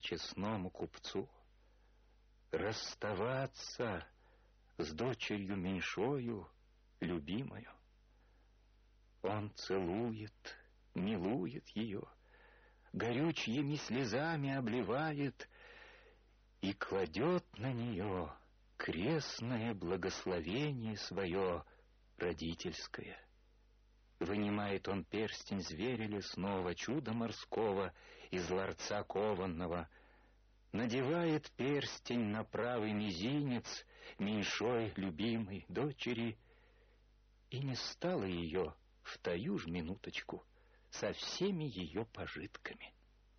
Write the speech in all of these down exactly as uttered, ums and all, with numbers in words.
честному купцу расставаться с дочерью меньшою, любимою. Он целует, милует ее, горючими слезами обливает и кладет на нее крестное благословение свое родительское. Вынимает он перстень зверя лесного, чуда морского, из ларца кованного, надевает перстень на правый мизинец меньшой любимой дочери, и не стало ее в таю ж минуточку со всеми ее пожитками.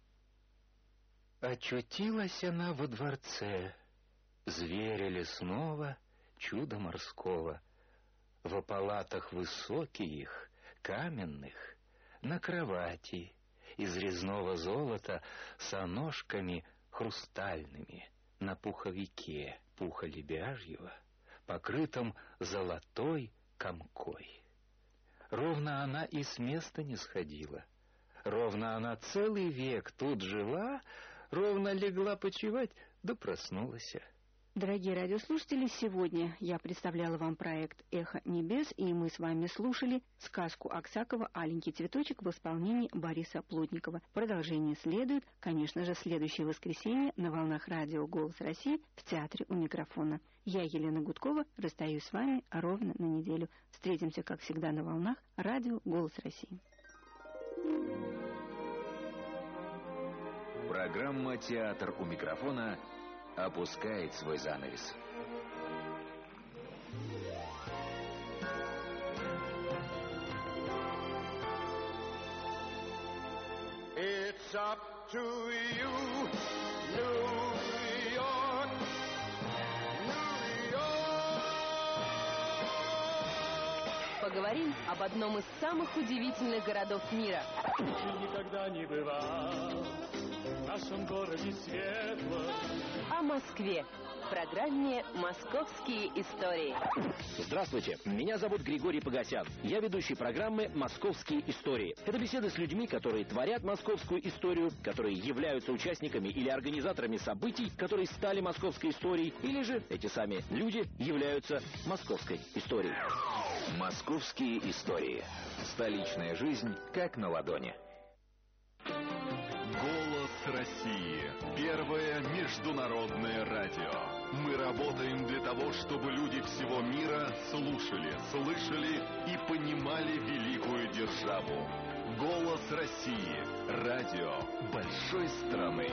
Очутилась она во дворце зверя лесного, чуда морского, во палатах высоких, каменных, на кровати из резного золота с ножками хрустальными, на пуховике пуха лебяжьего, покрытом золотой комкой. Ровно она и с места не сходила, ровно она целый век тут жила, ровно легла почивать, да проснулась. Дорогие радиослушатели, сегодня я представляла вам проект «Эхо небес», и мы с вами слушали сказку Аксакова «Аленький цветочек» в исполнении Бориса Плотникова. Продолжение следует, конечно же, в следующее воскресенье на волнах радио «Голос России» в театре у микрофона. Я, Елена Гудкова, расстаюсь с вами ровно на неделю. Встретимся, как всегда, на волнах радио «Голос России». Программа «Театр у микрофона» опускает свой занавес. It's up to you, New York, New York. Поговорим об одном из самых удивительных городов мира. Никогда не бывал в нашем городе светло. О Москве. В программе «Московские истории». Здравствуйте, меня зовут Григорий Погосян. Я ведущий программы «Московские истории». Это беседы с людьми, которые творят московскую историю, которые являются участниками или организаторами событий, которые стали московской историей, или же эти сами люди являются московской историей. Московские истории. Столичная жизнь как на ладони. Голос России. Первое международное радио. Мы работаем для того, чтобы люди всего мира слушали, слышали и понимали великую державу. Голос России. Радио большой страны.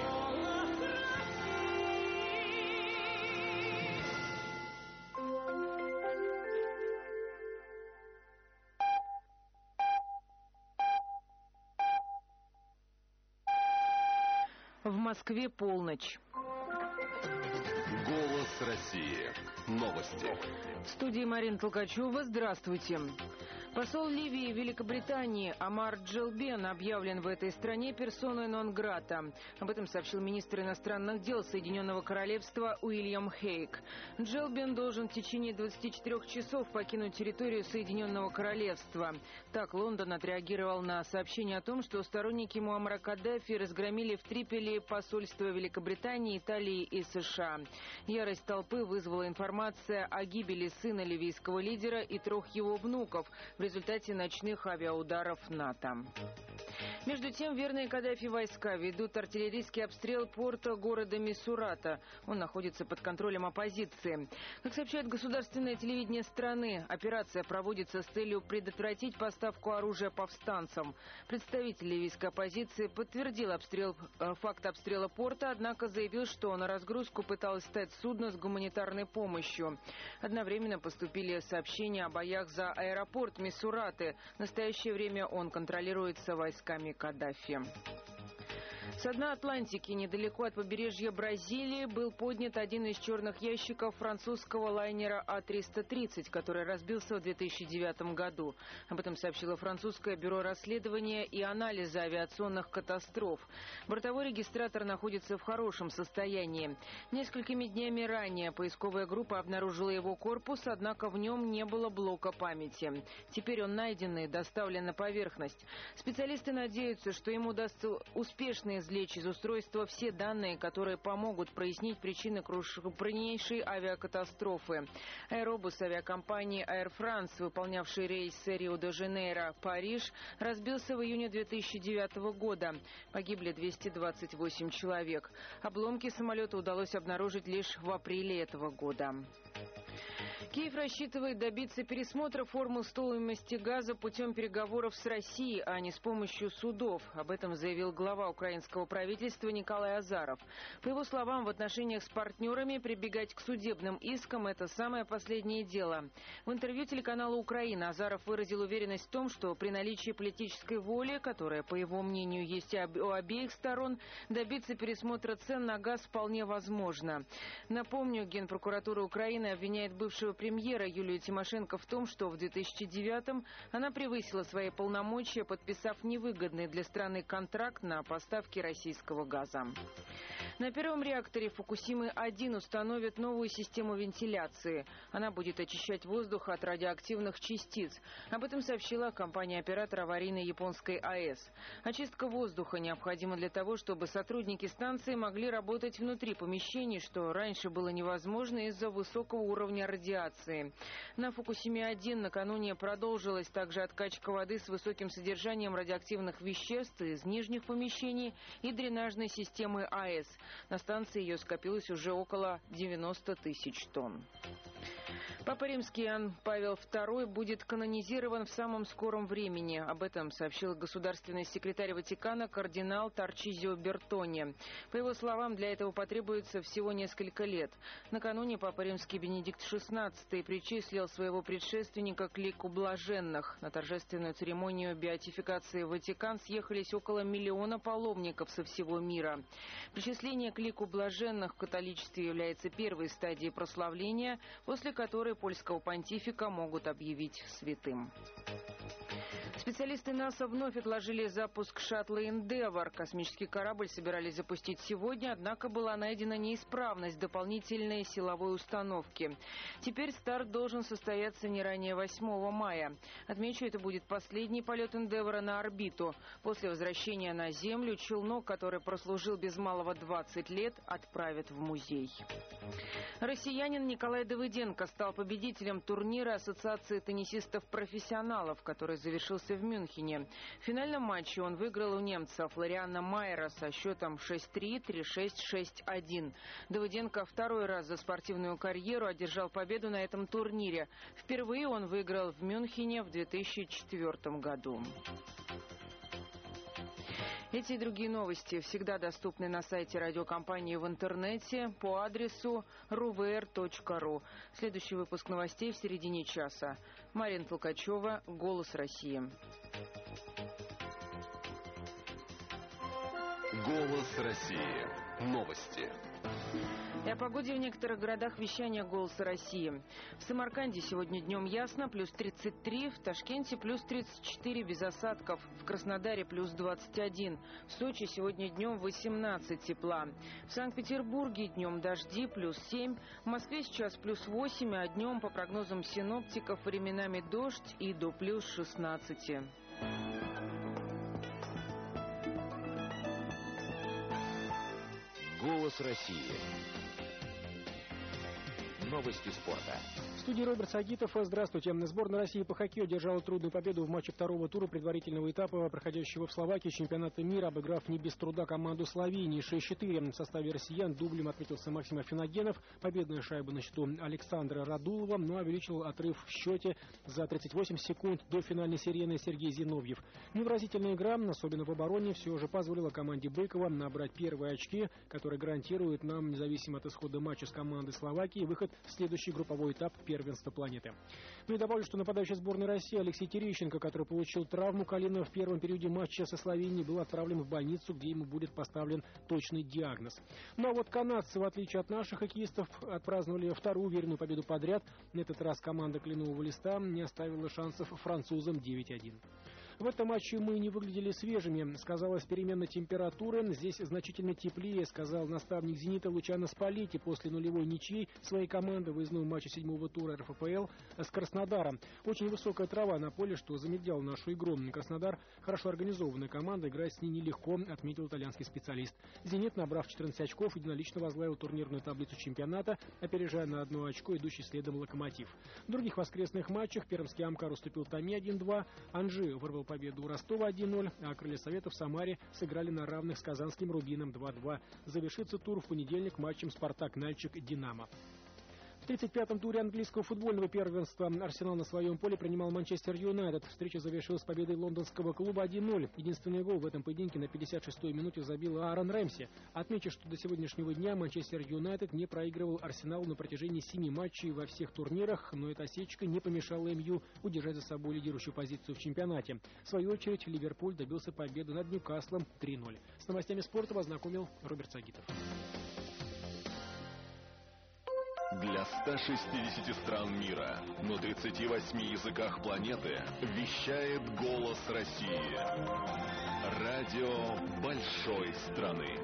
В Москве полночь. Голос России. Новости. В студии Марина Толкачева. Здравствуйте. Посол Ливии в Великобритании Амар Джелбен объявлен в этой стране персоной нон-грата. Об этом сообщил министр иностранных дел Соединенного Королевства Уильям Хейг. Джелбен должен в течение двадцати четырёх часов покинуть территорию Соединенного Королевства. Так Лондон отреагировал на сообщение о том, что сторонники Муаммара Каддафи разгромили в Триполи посольства Великобритании, Италии и США. Ярость толпы вызвала информация о гибели сына ливийского лидера и трех его внуков в результате ночных авиаударов НАТО. Между тем, верные Каддафи войска ведут артиллерийский обстрел порта города Мисурата. Он находится под контролем оппозиции. Как сообщает государственное телевидение страны, операция проводится с целью предотвратить поставку оружия повстанцам. Представитель ливийской оппозиции подтвердил обстрел, факт обстрела порта, однако заявил, что на разгрузку пыталось встать судно с гуманитарной помощью. Одновременно поступили сообщения о боях за аэропорт Мисураты. В настоящее время он контролируется войсками Каддафи. С дна Атлантики, недалеко от побережья Бразилии, был поднят один из черных ящиков французского лайнера А триста тридцать, который разбился в две тысячи девятом году. Об этом сообщило французское бюро расследования и анализа авиационных катастроф. Бортовой регистратор находится в хорошем состоянии. Несколькими днями ранее поисковая группа обнаружила его корпус, однако в нем не было блока памяти. Теперь он найден и доставлен на поверхность. Специалисты надеются, что им удастся успешно извлечь извлечь из устройства все данные, которые помогут прояснить причины крупнейшей авиакатастрофы. Аэробус авиакомпании Air France, выполнявший рейс Рио-де-Жанейро-Париж, разбился в июне две тысячи девятого года. Погибли двести двадцать восемь человек. Обломки самолета удалось обнаружить лишь в апреле этого года. Киев рассчитывает добиться пересмотра формул стоимости газа путем переговоров с Россией, а не с помощью судов. Об этом заявил глава украинского правительства Николай Азаров. По его словам, в отношениях с партнерами прибегать к судебным искам – это самое последнее дело. В интервью телеканалу «Украина» Азаров выразил уверенность в том, что при наличии политической воли, которая, по его мнению, есть у обеих сторон, добиться пересмотра цен на газ вполне возможно. Напомню, Генпрокуратура Украины обвиняет бывшего премьера Юлию Тимошенко в том, что в две тысячи девятом она превысила свои полномочия, подписав невыгодный для страны контракт на поставки российского газа. На первом реакторе Фукусимы-один установят новую систему вентиляции. Она будет очищать воздух от радиоактивных частиц. Об этом сообщила компания-оператор аварийной японской АЭС. Очистка воздуха необходима для того, чтобы сотрудники станции могли работать внутри помещений, что раньше было невозможно из-за высокого уровня радиации. На Фукусиме-один накануне продолжилась также откачка воды с высоким содержанием радиоактивных веществ из нижних помещений и дренажной системы АЭС. На станции ее скопилось уже около девяноста тысяч тонн. Папа Римский Иоанн Павел второй будет канонизирован в самом скором времени. Об этом сообщил государственный секретарь Ватикана кардинал Тарчизио Бертони. По его словам, для этого потребуется всего несколько лет. Накануне Папа Римский Бенедикт шестнадцатый причислил своего предшественника к лику блаженных. На торжественную церемонию беатификации в Ватикан съехались около миллиона паломников со всего мира. Причисление к лику блаженных в католичестве является первой стадией прославления, после которой польского понтифика могут объявить святым. Специалисты НАСА вновь отложили запуск шаттла «Эндевор». Космический корабль собирались запустить сегодня, однако была найдена неисправность дополнительной силовой установки. Теперь старт должен состояться не ранее восьмого мая. Отмечу, это будет последний полет «Эндевора» на орбиту. После возвращения на Землю челнок, который прослужил без малого двадцать лет, отправят в музей. Россиянин Николай Давыденко стал победителем турнира Ассоциации теннисистов-профессионалов, который завершился в Мюнхене. В финальном матче он выиграл у немца Флориана Майера со счетом шесть-три, три-шесть, шесть-один. Давыденко второй раз за спортивную карьеру одержал победу на этом турнире. Впервые он выиграл в Мюнхене в две тысячи четвёртом году. Эти и другие новости всегда доступны на сайте радиокомпании в интернете по адресу ру вэ эр точка ру. Следующий выпуск новостей в середине часа. Марина Толкачева, «Голос России». «Голос России». Новости. И о погоде в некоторых городах вещания «Голоса России». В Самарканде сегодня днем ясно, плюс тридцать три, в Ташкенте плюс тридцать четыре, без осадков, в Краснодаре плюс двадцать один, в Сочи сегодня днем восемнадцать тепла, в Санкт-Петербурге днем дожди, плюс семь, в Москве сейчас плюс восемь, а днем, по прогнозам синоптиков, временами дождь и до плюс шестнадцати. «Голос России». Новости спорта. В студии Роберт Сагитов. Здравствуйте. Сборная России по хоккею одержала трудную победу в матче второго тура предварительного этапа, проходящего в Словакии чемпионата мира, обыграв не без труда команду Словении шесть-четыре. В составе россиян дублем отметился Максим Афиногенов. Победная шайба на счету Александра Радулова, но увеличил отрыв в счете за тридцать восемь секунд до финальной сирены Сергей Зиновьев. Невыразительная игра, особенно в обороне, все же позволила команде Быкова набрать первые очки, которые гарантируют нам, независимо от исхода матча с командой Словакии, выход в следующий групповой этап первенства планеты. Ну и добавлю, что нападающий сборной России Алексей Терещенко, который получил травму колена в первом периоде матча со Словенией, был отправлен в больницу, где ему будет поставлен точный диагноз. Ну а вот канадцы, в отличие от наших хоккеистов, отпраздновали вторую уверенную победу подряд. На этот раз команда кленового листа не оставила шансов французам девять один. В этом матче мы не выглядели свежими. Сказалась перемена температуры. Здесь значительно теплее, сказал наставник «Зенита» Лучано Спалетти после нулевой ничьей своей команды в выездном матче седьмого тура эр эф пэ эл с Краснодаром. Очень высокая трава на поле, что замедляло нашу игру. Краснодар хорошо организованная команда, играть с ней нелегко, отметил итальянский специалист. «Зенит», набрав четырнадцать очков, единолично возглавил турнирную таблицу чемпионата, опережая на одно очко идущий следом «Локомотив». В других воскресных матчах пермский «Амкар» уступил «Томи» один два, «Анжи» вырвал победу у «Ростова» один ноль, а «Крылья Совета» в Самаре сыграли на равных с казанским «Рубином» два два. Завершится тур в понедельник матчем «Спартак-Нальчик» «Динамо». В тридцать пятом туре английского футбольного первенства «Арсенал» на своем поле принимал «Манчестер Юнайтед». Встреча завершилась победой лондонского клуба один ноль. Единственный гол в этом поединке на пятьдесят шестой минуте забил Аарон Рэмси. Отмечу, что до сегодняшнего дня «Манчестер Юнайтед» не проигрывал «Арсеналу» на протяжении семи матчей во всех турнирах, но эта осечка не помешала эм ю удержать за собой лидирующую позицию в чемпионате. В свою очередь, Ливерпуль добился победы над Ньюкаслом три ноль. С новостями спорта вас знакомил Роберт Сагитов. Для ста шестидесяти стран мира на тридцати восьми языках планеты вещает «Голос России». Радио большой страны.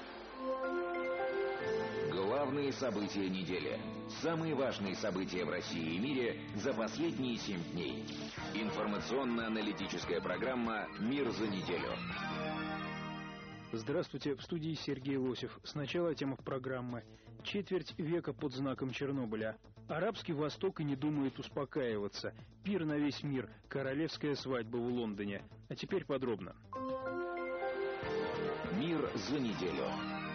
Главные события недели. Самые важные события в России и мире за последние семь дней. Информационно-аналитическая программа «Мир за неделю». Здравствуйте, в студии Сергей Лосев. Сначала тема программы. Четверть века под знаком Чернобыля. Арабский Восток и не думает успокаиваться. Пир на весь мир. Королевская свадьба в Лондоне. А теперь подробно. Мир за неделю.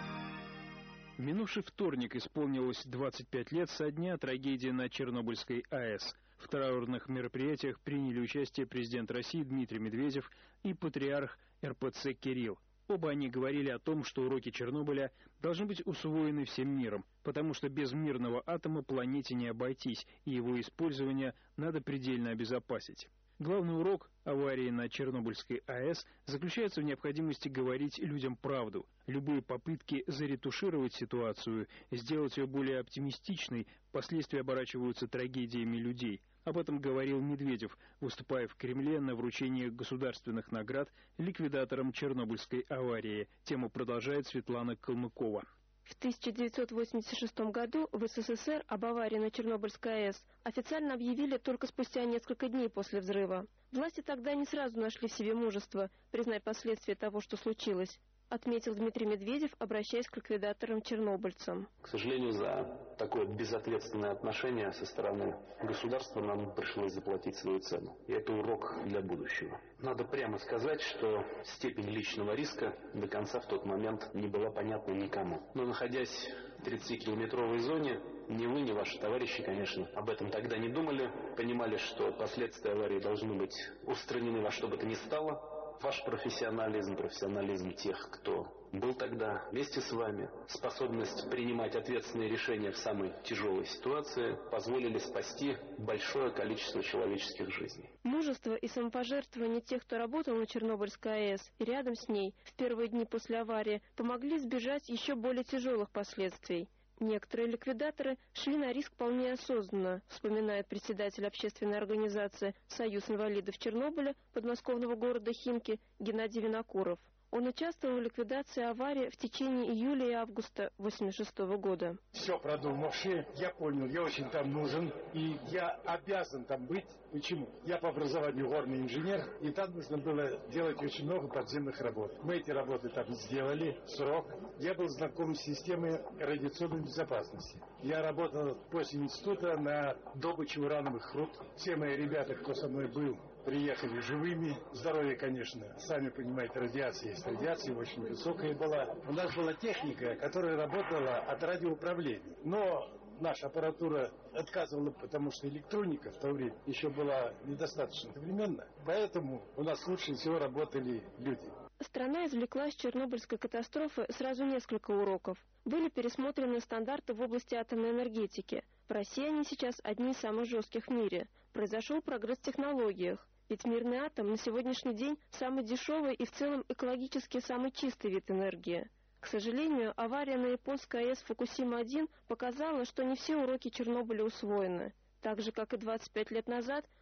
В минувший вторник исполнилось двадцать пять лет со дня трагедии на Чернобыльской АЭС. В траурных мероприятиях приняли участие президент России Дмитрий Медведев и патриарх эр пэ цэ Кирилл. Оба они говорили о том, что уроки Чернобыля должны быть усвоены всем миром, потому что без мирного атома планете не обойтись, и его использование надо предельно обезопасить. Главный урок аварии на Чернобыльской АЭС заключается в необходимости говорить людям правду. Любые попытки заретушировать ситуацию, сделать ее более оптимистичной, впоследствии оборачиваются трагедиями людей. Об этом говорил Медведев, выступая в Кремле на вручении государственных наград ликвидаторам Чернобыльской аварии. Тему продолжает Светлана Калмыкова. В тысяча девятьсот восемьдесят шестом году в эс эс эс эр об аварии на Чернобыльской АЭС официально объявили только спустя несколько дней после взрыва. Власти тогда не сразу нашли в себе мужество признать последствия того, что случилось, отметил Дмитрий Медведев, обращаясь к ликвидаторам-чернобыльцам. К сожалению, за такое безответственное отношение со стороны государства нам пришлось заплатить свою цену. И это урок для будущего. Надо прямо сказать, что степень личного риска до конца в тот момент не была понятна никому. Но находясь в тридцатикилометровой зоне, ни вы, ни ваши товарищи, конечно, об этом тогда не думали, понимали, что последствия аварии должны быть устранены во что бы то ни стало. Ваш профессионализм, профессионализм тех, кто был тогда вместе с вами, способность принимать ответственные решения в самой тяжелой ситуации позволили спасти большое количество человеческих жизней. Мужество и самопожертвование тех, кто работал на Чернобыльской АЭС и рядом с ней в первые дни после аварии, помогли избежать еще более тяжелых последствий. Некоторые ликвидаторы шли на риск вполне осознанно, вспоминает председатель общественной организации «Союз инвалидов Чернобыля» подмосковного города Химки Геннадий Винокуров. Он участвовал в ликвидации аварии в течение июля и августа восемьдесят шестого года. Все продумавшие, я понял, я очень там нужен, и я обязан там быть. Почему? Я по образованию горный инженер, и там нужно было делать очень много подземных работ. Мы эти работы там сделали, срок. Я был знаком с системой радиационной безопасности. Я работал после института на добыче урановых руд. Все мои ребята, кто со мной был, приехали живыми. Здоровье, конечно, сами понимаете, радиация есть. Радиация очень высокая была. У нас была техника, которая работала от радиоуправления. Но наша аппаратура отказывала, потому что электроника в то время еще была недостаточно современна. Поэтому у нас лучше всего работали люди. Страна извлекла из Чернобыльской катастрофы сразу несколько уроков. Были пересмотрены стандарты в области атомной энергетики. В России они сейчас одни из самых жестких в мире. Произошел прогресс в технологиях. Ведь мирный атом на сегодняшний день самый дешевый и в целом экологически самый чистый вид энергии. К сожалению, авария на японской АЭС Фукусима один показала, что не все уроки Чернобыля усвоены. Так же, как и двадцать пять лет назад,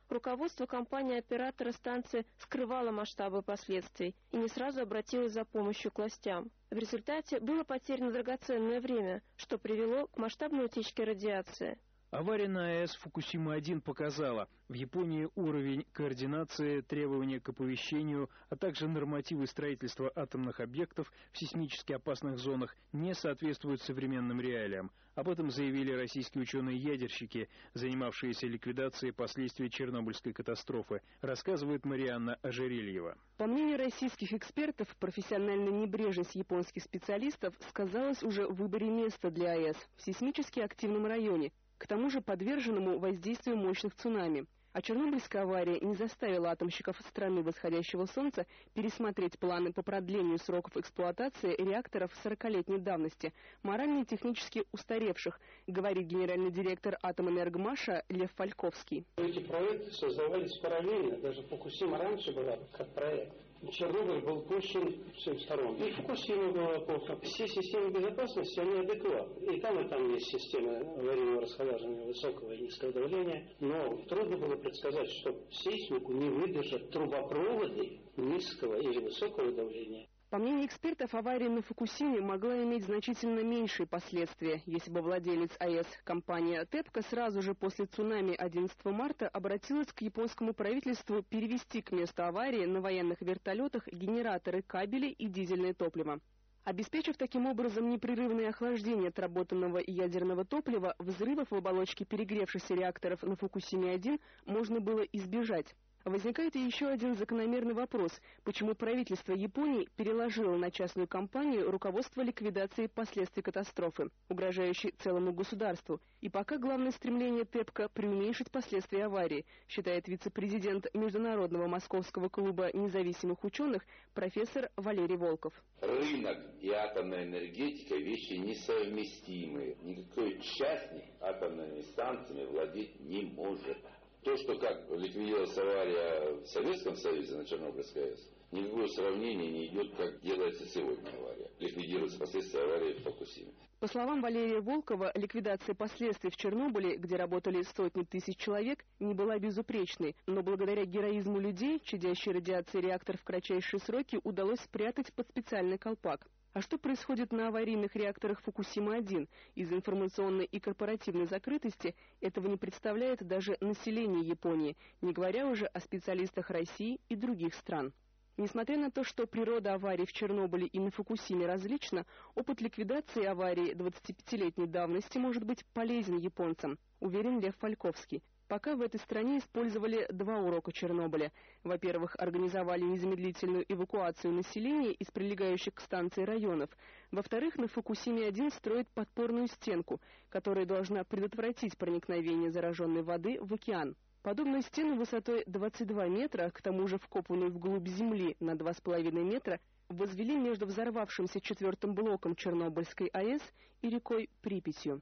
руководство компании-оператора станции скрывало масштабы последствий и не сразу обратилось за помощью к властям. В результате было потеряно драгоценное время, что привело к масштабной утечке радиации. Авария на АЭС Фукусима-один показала, в Японии уровень координации, требования к оповещению, а также нормативы строительства атомных объектов в сейсмически опасных зонах не соответствуют современным реалиям. Об этом заявили российские ученые-ядерщики, занимавшиеся ликвидацией последствий Чернобыльской катастрофы, рассказывает Марианна Ожерельева. По мнению российских экспертов, профессиональная небрежность японских специалистов сказалась уже в выборе места для АЭС в сейсмически активном районе, к тому же подверженному воздействию мощных цунами. А Чернобыльская авария не заставила атомщиков страны восходящего солнца пересмотреть планы по продлению сроков эксплуатации реакторов сорокалетней давности, морально и технически устаревших, говорит генеральный директор Атомэнергомаша Лев Фальковский. Эти проекты создавались параллельно, даже Фукусима раньше была как проект. Чернобыль был пущен с всех сторон. И Фукусима была плохо. Все системы безопасности, они адекватны. И там, и там есть системы аварийного расхолаживания высокого и низкого давления. Но трудно было предсказать, что сейсмику не выдержат трубопроводы низкого или высокого давления. По мнению экспертов, авария на Фукусиме могла иметь значительно меньшие последствия, если бы владелец АЭС, компания ТЭПКО, сразу же после цунами одиннадцатого марта обратилась к японскому правительству перевести к месту аварии на военных вертолетах генераторы, кабели и дизельное топливо. Обеспечив таким образом непрерывное охлаждение отработанного ядерного топлива, взрывов в оболочке перегревшихся реакторов на Фукусиме-один можно было избежать. Возникает и еще один закономерный вопрос, почему правительство Японии переложило на частную компанию руководство ликвидации последствий катастрофы, угрожающей целому государству, и пока главное стремление ТЭПКО преуменьшить последствия аварии, считает вице-президент Международного московского клуба независимых ученых профессор Валерий Волков. Рынок и атомная энергетика – вещи несовместимые. Никакой частник атомными станциями владеть не может. То, что как ликвидировалась авария в Советском Союзе на Чернобыльской АЭС, никакое сравнение не идет, как делается сегодня авария. Ликвидируются последствия аварии в Фукусиме. По словам Валерия Волкова, ликвидация последствий в Чернобыле, где работали сотни тысяч человек, не была безупречной, но благодаря героизму людей, чадящей радиации реактор в кратчайшие сроки удалось спрятать под специальный колпак. А что происходит на аварийных реакторах Фукусима-один? Из-за информационной и корпоративной закрытости этого не представляет даже население Японии, не говоря уже о специалистах России и других стран. Несмотря на то, что природа аварий в Чернобыле и на Фукусиме различна, опыт ликвидации аварии двадцатипятилетней давности может быть полезен японцам, уверен Лев Фальковский. Пока в этой стране использовали два урока Чернобыля. Во-первых, организовали незамедлительную эвакуацию населения из прилегающих к станции районов. Во-вторых, на Фукусиме-один строят подпорную стенку, которая должна предотвратить проникновение зараженной воды в океан. Подобную стену высотой двадцать два метра, к тому же вкопанную вглубь земли на два с половиной метра, возвели между взорвавшимся четвертым блоком Чернобыльской АЭС и рекой Припятью.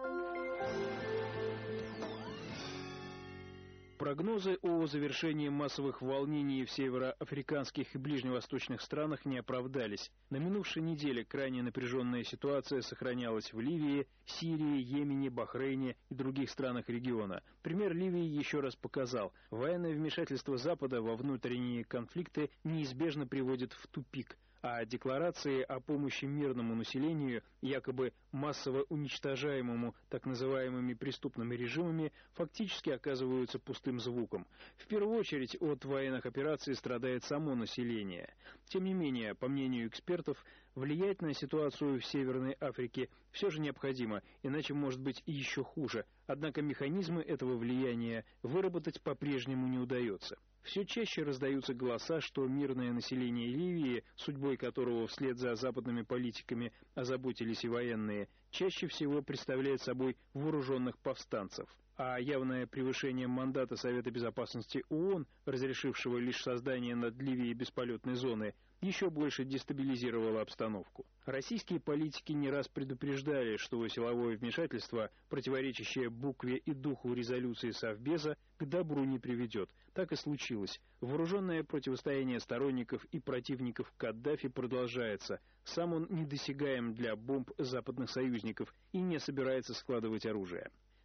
Прогнозы о завершении массовых волнений в североафриканских и ближневосточных странах не оправдались. На минувшей неделе крайне напряженная ситуация сохранялась в Ливии, Сирии, Йемене, Бахрейне и других странах региона. Пример Ливии еще раз показал, военное вмешательство Запада во внутренние конфликты неизбежно приводит в тупик. А декларации о помощи мирному населению, якобы массово уничтожаемому так называемыми преступными режимами, фактически оказываются пустым звуком. В первую очередь от военных операций страдает само население. Тем не менее, по мнению экспертов, влиять на ситуацию в Северной Африке все же необходимо, иначе может быть и еще хуже. Однако механизмы этого влияния выработать по-прежнему не удается. Все чаще раздаются голоса, что мирное население Ливии, судьбой которого вслед за западными политиками озаботились и военные, чаще всего представляет собой вооруженных повстанцев. А явное превышение мандата Совета Безопасности ООН, разрешившего лишь создание над Ливией бесполетной зоны, еще больше дестабилизировало обстановку. Российские политики не раз предупреждали, что силовое вмешательство, противоречащее букве и духу резолюции Совбеза, к добру не приведет. Так и случилось. Вооруженное противостояние сторонников и противников Каддафи продолжается. Сам он недосягаем для бомб западных союзников и не собирается складывать оружие.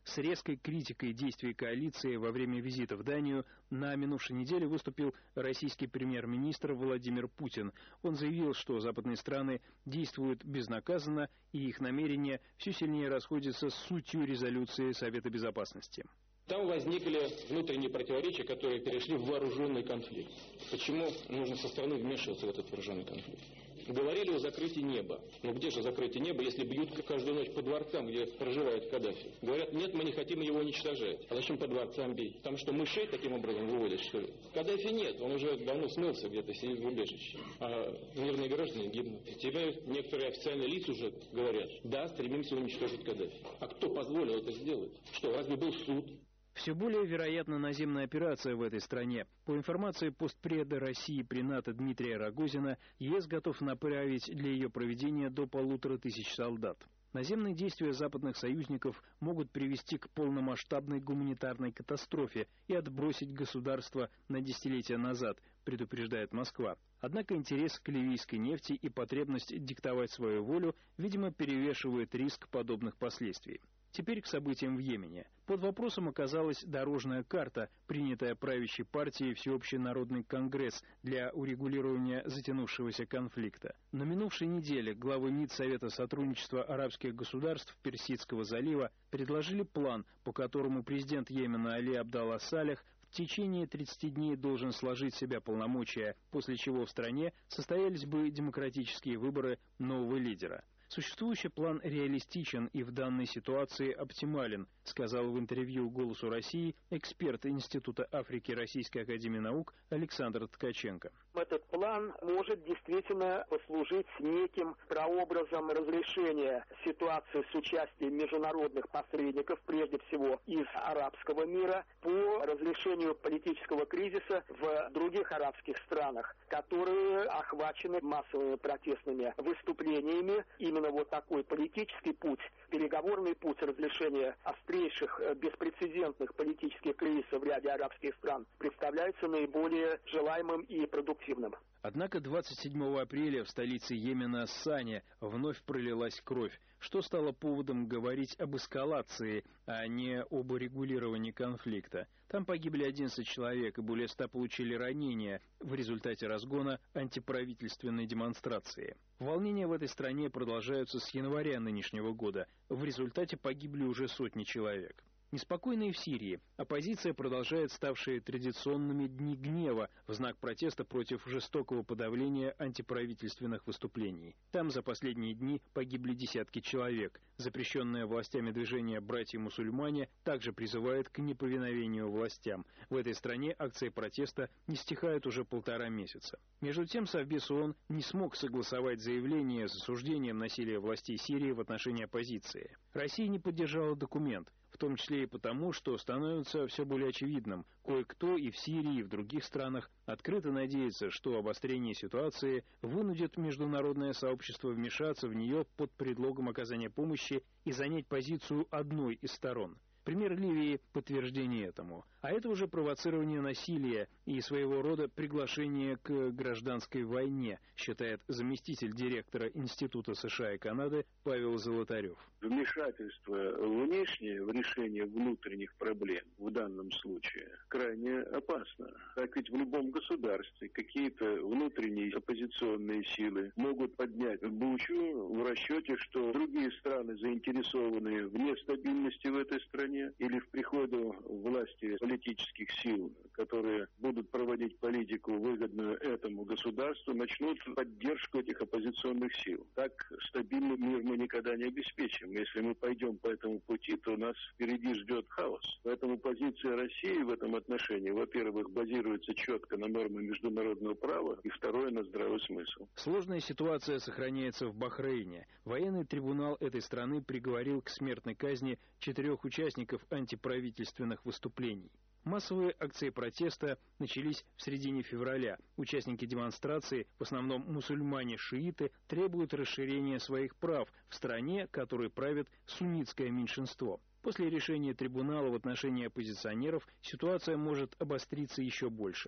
С резкой критикой действий коалиции во время визита в Данию на минувшей неделе выступил российский премьер-министр Владимир Путин. Он заявил, что западные страны действуют безнаказанно, и их намерения все сильнее расходятся с сутью резолюции Совета Безопасности. Там возникли внутренние противоречия, которые перешли в вооруженный конфликт. Почему нужно со стороны вмешиваться в этот вооруженный конфликт? Говорили о закрытии неба. Но где же закрытие неба, если бьют каждую ночь по дворцам, где проживает Каддафи? Говорят, нет, мы не хотим его уничтожать. А зачем по дворцам бить? Потому что мышей таким образом выводят, что ли? Каддафи нет, он уже давно смылся где-то, сидит в убежище. А мирные граждане гибнут. Теперь некоторые официальные лица уже говорят, да, стремимся уничтожить Каддафи. А кто позволил это сделать? Что, разве был суд? Все более вероятна наземная операция в этой стране. По информации постпреда России при НАТО Дмитрия Рогозина, ЕС готов направить для ее проведения до полутора тысяч солдат. Наземные действия западных союзников могут привести к полномасштабной гуманитарной катастрофе и отбросить государство на десятилетия назад, предупреждает Москва. Однако интерес к ливийской нефти и потребность диктовать свою волю, видимо, перевешивает риск подобных последствий. Теперь к событиям в Йемене. Под вопросом оказалась дорожная карта, принятая правящей партией Всеобщий народный конгресс для урегулирования затянувшегося конфликта. На минувшей неделе главы МИД Совета сотрудничества арабских государств Персидского залива предложили план, по которому президент Йемена Али Абдалла Салех в течение тридцати дней должен сложить в себя полномочия, после чего в стране состоялись бы демократические выборы нового лидера. Существующий план реалистичен и в данной ситуации оптимален, сказал в интервью «Голосу России» эксперт Института Африки Российской академии наук Александр Ткаченко. Этот план может действительно послужить неким прообразом разрешения ситуации с участием международных посредников, прежде всего из арабского мира, по разрешению политического кризиса в других арабских странах, которые охвачены массовыми протестными выступлениями. Именно вот такой политический путь, переговорный путь разрешения острейших, беспрецедентных политических кризисов в ряде арабских стран представляется наиболее желаемым и продуктивным. Однако двадцать седьмого апреля в столице Йемена Сане вновь пролилась кровь, что стало поводом говорить об эскалации, а не об урегулировании конфликта. Там погибли одиннадцать человек и более ста получили ранения в результате разгона антиправительственной демонстрации. Волнения в этой стране продолжаются с января нынешнего года. В результате погибли уже сотни человек. Неспокойно и в Сирии. Оппозиция продолжает ставшие традиционными дни гнева в знак протеста против жестокого подавления антиправительственных выступлений. Там за последние дни погибли десятки человек. Запрещенное властями движение «Братья-мусульмане» также призывает к неповиновению властям. В этой стране акции протеста не стихают уже полтора месяца. Между тем, Совбез ООН не смог согласовать заявление с осуждением насилия властей Сирии в отношении оппозиции. Россия не поддержала документ, в том числе и потому, что становится все более очевидным. Кое-кто и в Сирии, и в других странах открыто надеется, что обострение ситуации вынудит международное сообщество вмешаться в нее под предлогом оказания помощи и занять позицию одной из сторон. Пример Ливии – подтверждение этому. А это уже провоцирование насилия и своего рода приглашение к гражданской войне, считает заместитель директора Института США и Канады Павел Золотарев. Вмешательство внешнее в решение внутренних проблем в данном случае крайне опасно. Так ведь в любом государстве какие-то внутренние оппозиционные силы могут поднять бучу в расчете, что другие страны, заинтересованные в нестабильности в этой стране, или в приходе власти политических сил, которые будут проводить политику, выгодную этому государству, начнут поддержку этих оппозиционных сил. Так стабильный мир мы никогда не обеспечим. Если мы пойдем по этому пути, то нас впереди ждет хаос. Поэтому позиция России в этом отношении, во-первых, базируется четко на нормах международного права, и второе, на здравый смысл. Сложная ситуация сохраняется в Бахрейне. Военный трибунал этой страны приговорил к смертной казни четырех участников антиправительственных выступлений. Массовые акции протеста начались в середине февраля. Участники демонстрации, в основном мусульмане-шииты, требуют расширения своих прав в стране, которой правит суннитское меньшинство. После решения трибунала в отношении оппозиционеров ситуация может обостриться еще больше.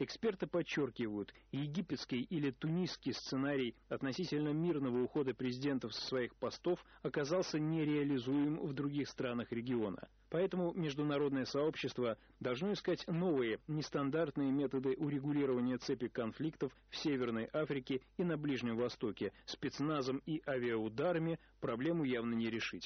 Эксперты подчеркивают, египетский или тунисский сценарий относительно мирного ухода президентов со своих постов оказался нереализуем в других странах региона. Поэтому международное сообщество должно искать новые, нестандартные методы урегулирования цепи конфликтов в Северной Африке и на Ближнем Востоке. Спецназом и авиаударами проблему явно не решить.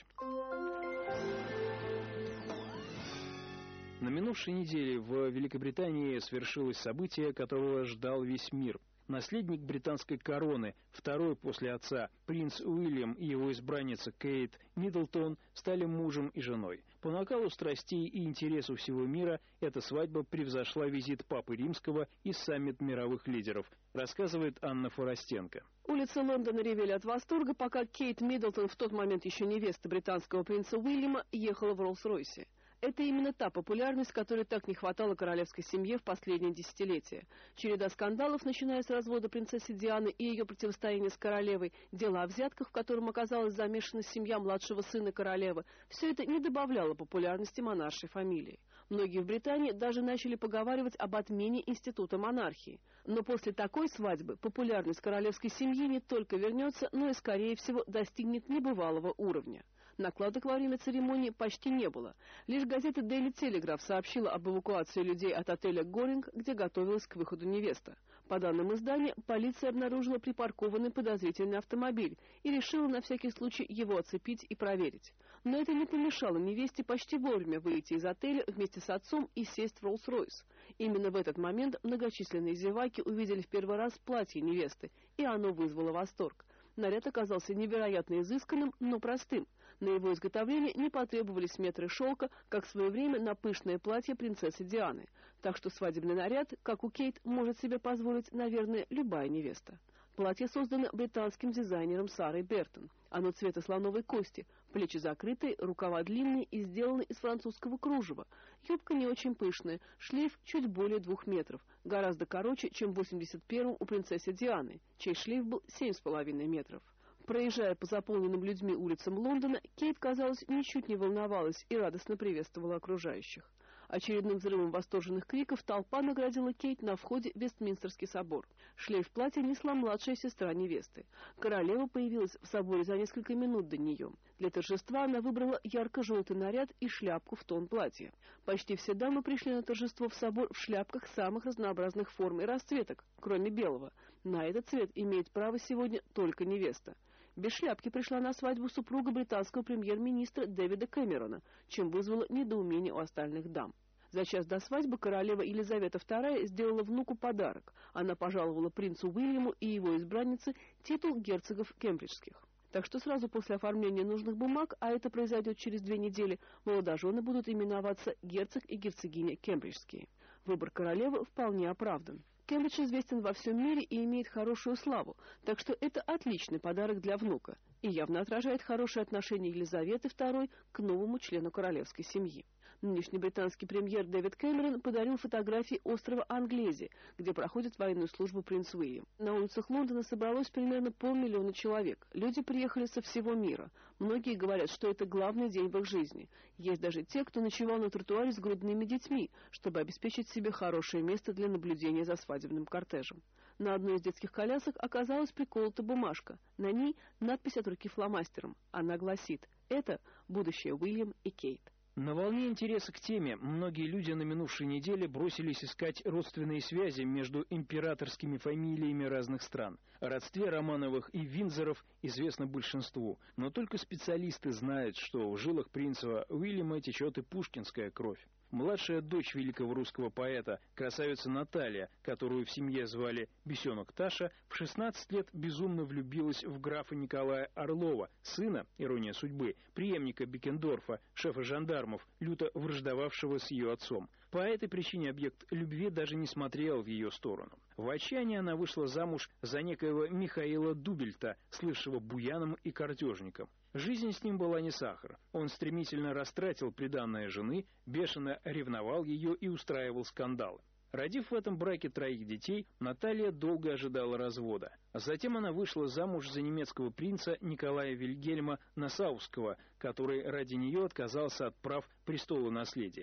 На минувшей неделе в Великобритании свершилось событие, которого ждал весь мир. Наследник британской короны, второй после отца, принц Уильям и его избранница Кейт Миддлтон стали мужем и женой. По накалу страстей и интересу всего мира эта свадьба превзошла визит Папы Римского и саммит мировых лидеров, рассказывает Анна Форостенко. Улицы Лондона ревели от восторга, пока Кейт Миддлтон, в тот момент еще невеста британского принца Уильяма, ехала в Роллс-Ройсе. Это именно та популярность, которой так не хватало королевской семье в последние десятилетия. Череда скандалов, начиная с развода принцессы Дианы и ее противостояния с королевой, дело о взятках, в котором оказалась замешана семья младшего сына королевы, все это не добавляло популярности монаршей фамилии. Многие в Британии даже начали поговаривать об отмене института монархии. Но после такой свадьбы популярность королевской семьи не только вернется, но и, скорее всего, достигнет небывалого уровня. Накладок во время церемонии почти не было. Лишь газета Daily Telegraph сообщила об эвакуации людей от отеля Горинг, где готовилась к выходу невеста. По данным издания, полиция обнаружила припаркованный подозрительный автомобиль и решила на всякий случай его оцепить и проверить. Но это не помешало невесте почти вовремя выйти из отеля вместе с отцом и сесть в Роллс-Ройс. Именно в этот момент многочисленные зеваки увидели в первый раз платье невесты, и оно вызвало восторг. Наряд оказался невероятно изысканным, но простым. На его изготовление не потребовались метры шелка, как в свое время на пышное платье принцессы Дианы. Так что свадебный наряд, как у Кейт, может себе позволить, наверное, любая невеста. Платье создано британским дизайнером Сарой Бертон. Оно цвета слоновой кости, плечи закрытые, рукава длинные и сделаны из французского кружева. Юбка не очень пышная, шлейф чуть более двух метров, гораздо короче, чем в восемьдесят первом у принцессы Дианы, чей шлейф был семь с половиной метров. Проезжая по заполненным людьми улицам Лондона, Кейт, казалось, ничуть не волновалась и радостно приветствовала окружающих. Очередным взрывом восторженных криков толпа наградила Кейт на входе в Вестминстерский собор. Шлейф платья несла младшая сестра невесты. Королева появилась в соборе за несколько минут до нее. Для торжества она выбрала ярко-желтый наряд и шляпку в тон платья. Почти все дамы пришли на торжество в собор в шляпках самых разнообразных форм и расцветок, кроме белого. На этот цвет имеет право сегодня только невеста. Без шляпки пришла на свадьбу супруга британского премьер-министра Дэвида Кэмерона, чем вызвало недоумение у остальных дам. За час до свадьбы королева Елизавета вторая сделала внуку подарок. Она пожаловала принцу Уильяму и его избраннице титул герцогов кембриджских. Так что сразу после оформления нужных бумаг, а это произойдет через две недели, молодожены будут именоваться герцог и герцогиня кембриджские. Выбор королевы вполне оправдан. Кембридж известен во всем мире и имеет хорошую славу, так что это отличный подарок для внука и явно отражает хорошее отношение Елизаветы второй к новому члену королевской семьи. Нынешний британский премьер Дэвид Кэмерон подарил фотографии острова Англези, где проходит военную службу принц Уильям. На улицах Лондона собралось примерно полмиллиона человек. Люди приехали со всего мира. Многие говорят, что это главный день в их жизни. Есть даже те, кто ночевал на тротуаре с грудными детьми, чтобы обеспечить себе хорошее место для наблюдения за свадебным кортежем. На одной из детских колясок оказалась приколота бумажка. На ней надпись от руки фломастером. Она гласит: «Это будущее Уильям и Кейт». На волне интереса к теме многие люди на минувшей неделе бросились искать родственные связи между императорскими фамилиями разных стран. О родстве Романовых и Виндзоров известно большинству, но только специалисты знают, что в жилах принца Уильяма течет и пушкинская кровь. Младшая дочь великого русского поэта, красавица Наталья, которую в семье звали Бесенок Таша, в шестнадцать лет безумно влюбилась в графа Николая Орлова, сына, ирония судьбы, преемника Беккендорфа, шефа жандармов, люто враждовавшего с ее отцом. По этой причине объект любви даже не смотрел в ее сторону. В отчаянии она вышла замуж за некоего Михаила Дубельта, слывшего буяном и картежником. Жизнь с ним была не сахар. Он стремительно растратил приданное жены, бешено ревновал ее и устраивал скандалы. Родив в этом браке троих детей, Наталья долго ожидала развода. Затем она вышла замуж за немецкого принца Николая Вильгельма Нассауского, который ради нее отказался от прав престола наследия.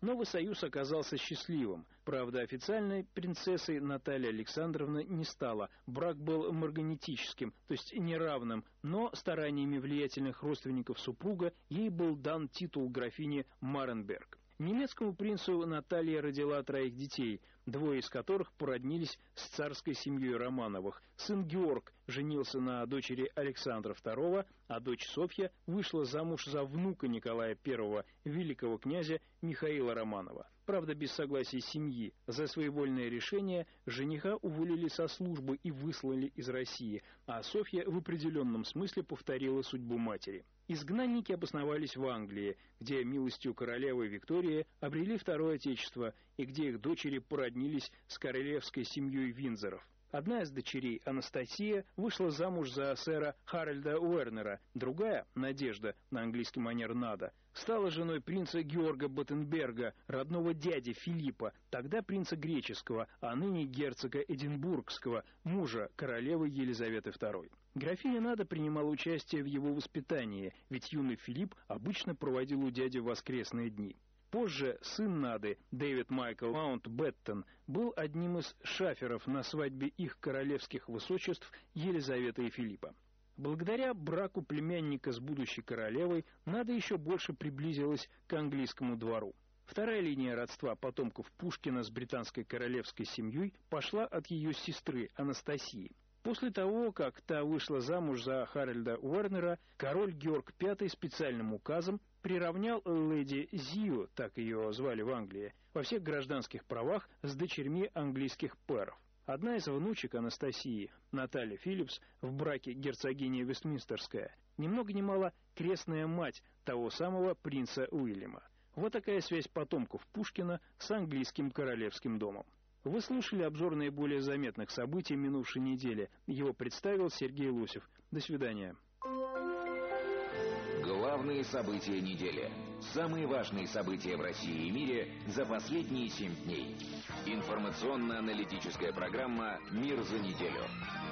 Новый союз оказался счастливым. Правда, официальной принцессой Наталья Александровна не стала. Брак был марганетическим, то есть неравным, но стараниями влиятельных родственников супруга ей был дан титул графини Маренберг. Немецкому принцу Наталья родила троих детей, двое из которых породнились с царской семьей Романовых. Сын Георг женился на дочери Александра второго, а дочь Софья вышла замуж за внука Николая первого, великого князя Михаила Романова. Правда, без согласия семьи. За своевольное решение жениха уволили со службы и выслали из России, а Софья в определенном смысле повторила судьбу матери. Изгнанники обосновались в Англии, где милостью королевы Виктории обрели второе отечество и где их дочери породнились с королевской семьей Виндзоров. Одна из дочерей, Анастасия, вышла замуж за сэра Харальда Уэрнера, другая, Надежда, на английский манер Нада, стала женой принца Георга Баттенберга, родного дяди Филиппа, тогда принца греческого, а ныне герцога Эдинбургского, мужа королевы Елизаветы второй. Графиня Нада принимала участие в его воспитании, ведь юный Филипп обычно проводил у дяди воскресные дни. Позже сын Нады, Дэвид Майкл Маунтбеттен, был одним из шаферов на свадьбе их королевских высочеств Елизаветы и Филиппа. Благодаря браку племянника с будущей королевой Нада еще больше приблизилась к английскому двору. Вторая линия родства потомков Пушкина с британской королевской семьей пошла от ее сестры Анастасии. После того, как та вышла замуж за Харальда Уэрнера, король Георг пятый специальным указом приравнял леди Зию, так ее звали в Англии, во всех гражданских правах с дочерьми английских пэров. Одна из внучек Анастасии, Наталья Филлипс, в браке герцогиня Вестминстерская, ни много ни мало крестная мать того самого принца Уильяма. Вот такая связь потомков Пушкина с английским королевским домом. Вы слушали обзор наиболее заметных событий минувшей недели. Его представил Сергей Лосев. До свидания. Главные события недели. Самые важные события в России и мире за последние семь дней. Информационно-аналитическая программа «Мир за неделю».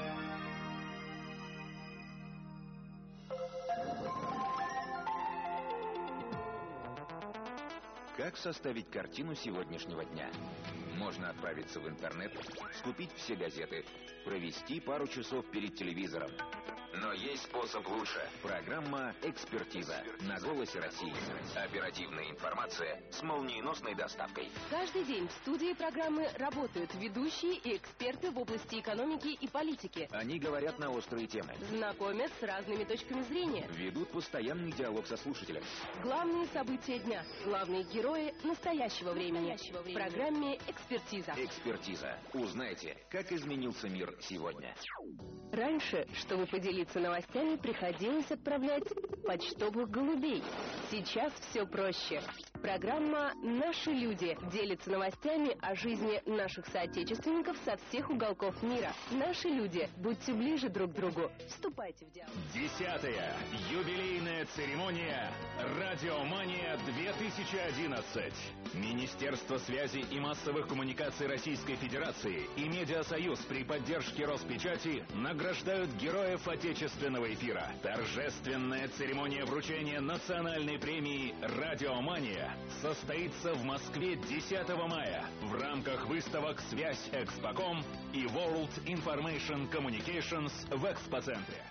Как составить картину сегодняшнего дня? Можно отправиться в интернет, скупить все газеты, провести пару часов перед телевизором. Но есть способ лучше. Программа «Экспертиза» на «Голосе России». Оперативная информация с молниеносной доставкой. Каждый день в студии программы работают ведущие и эксперты в области экономики и политики. Они говорят на острые темы. Знакомят с разными точками зрения. Ведут постоянный диалог со слушателем. Главные события дня. Главные герои настоящего времени. Настоящего времени. В программе «Экспертиза». «Экспертиза». Узнайте, как изменился мир сегодня. Раньше, чтобы поделиться новостями, приходилось отправлять почтовых голубей. Сейчас все проще. Программа «Наши люди» делится новостями о жизни наших соотечественников со всех уголков мира. Наши люди, будьте ближе друг к другу. Вступайте в диалог. Десятая юбилейная церемония «Радиомания две тысячи одиннадцать». Министерство связи и массовых коммуникаций Российской Федерации и Медиасоюз при поддержке Роспечати награждают героев отечественного эфира. Торжественная церемония вручения национальной премии «Радиомания» состоится в Москве десятого мая в рамках выставок «Связь Экспоком» и World Information Communications в Экспоцентре.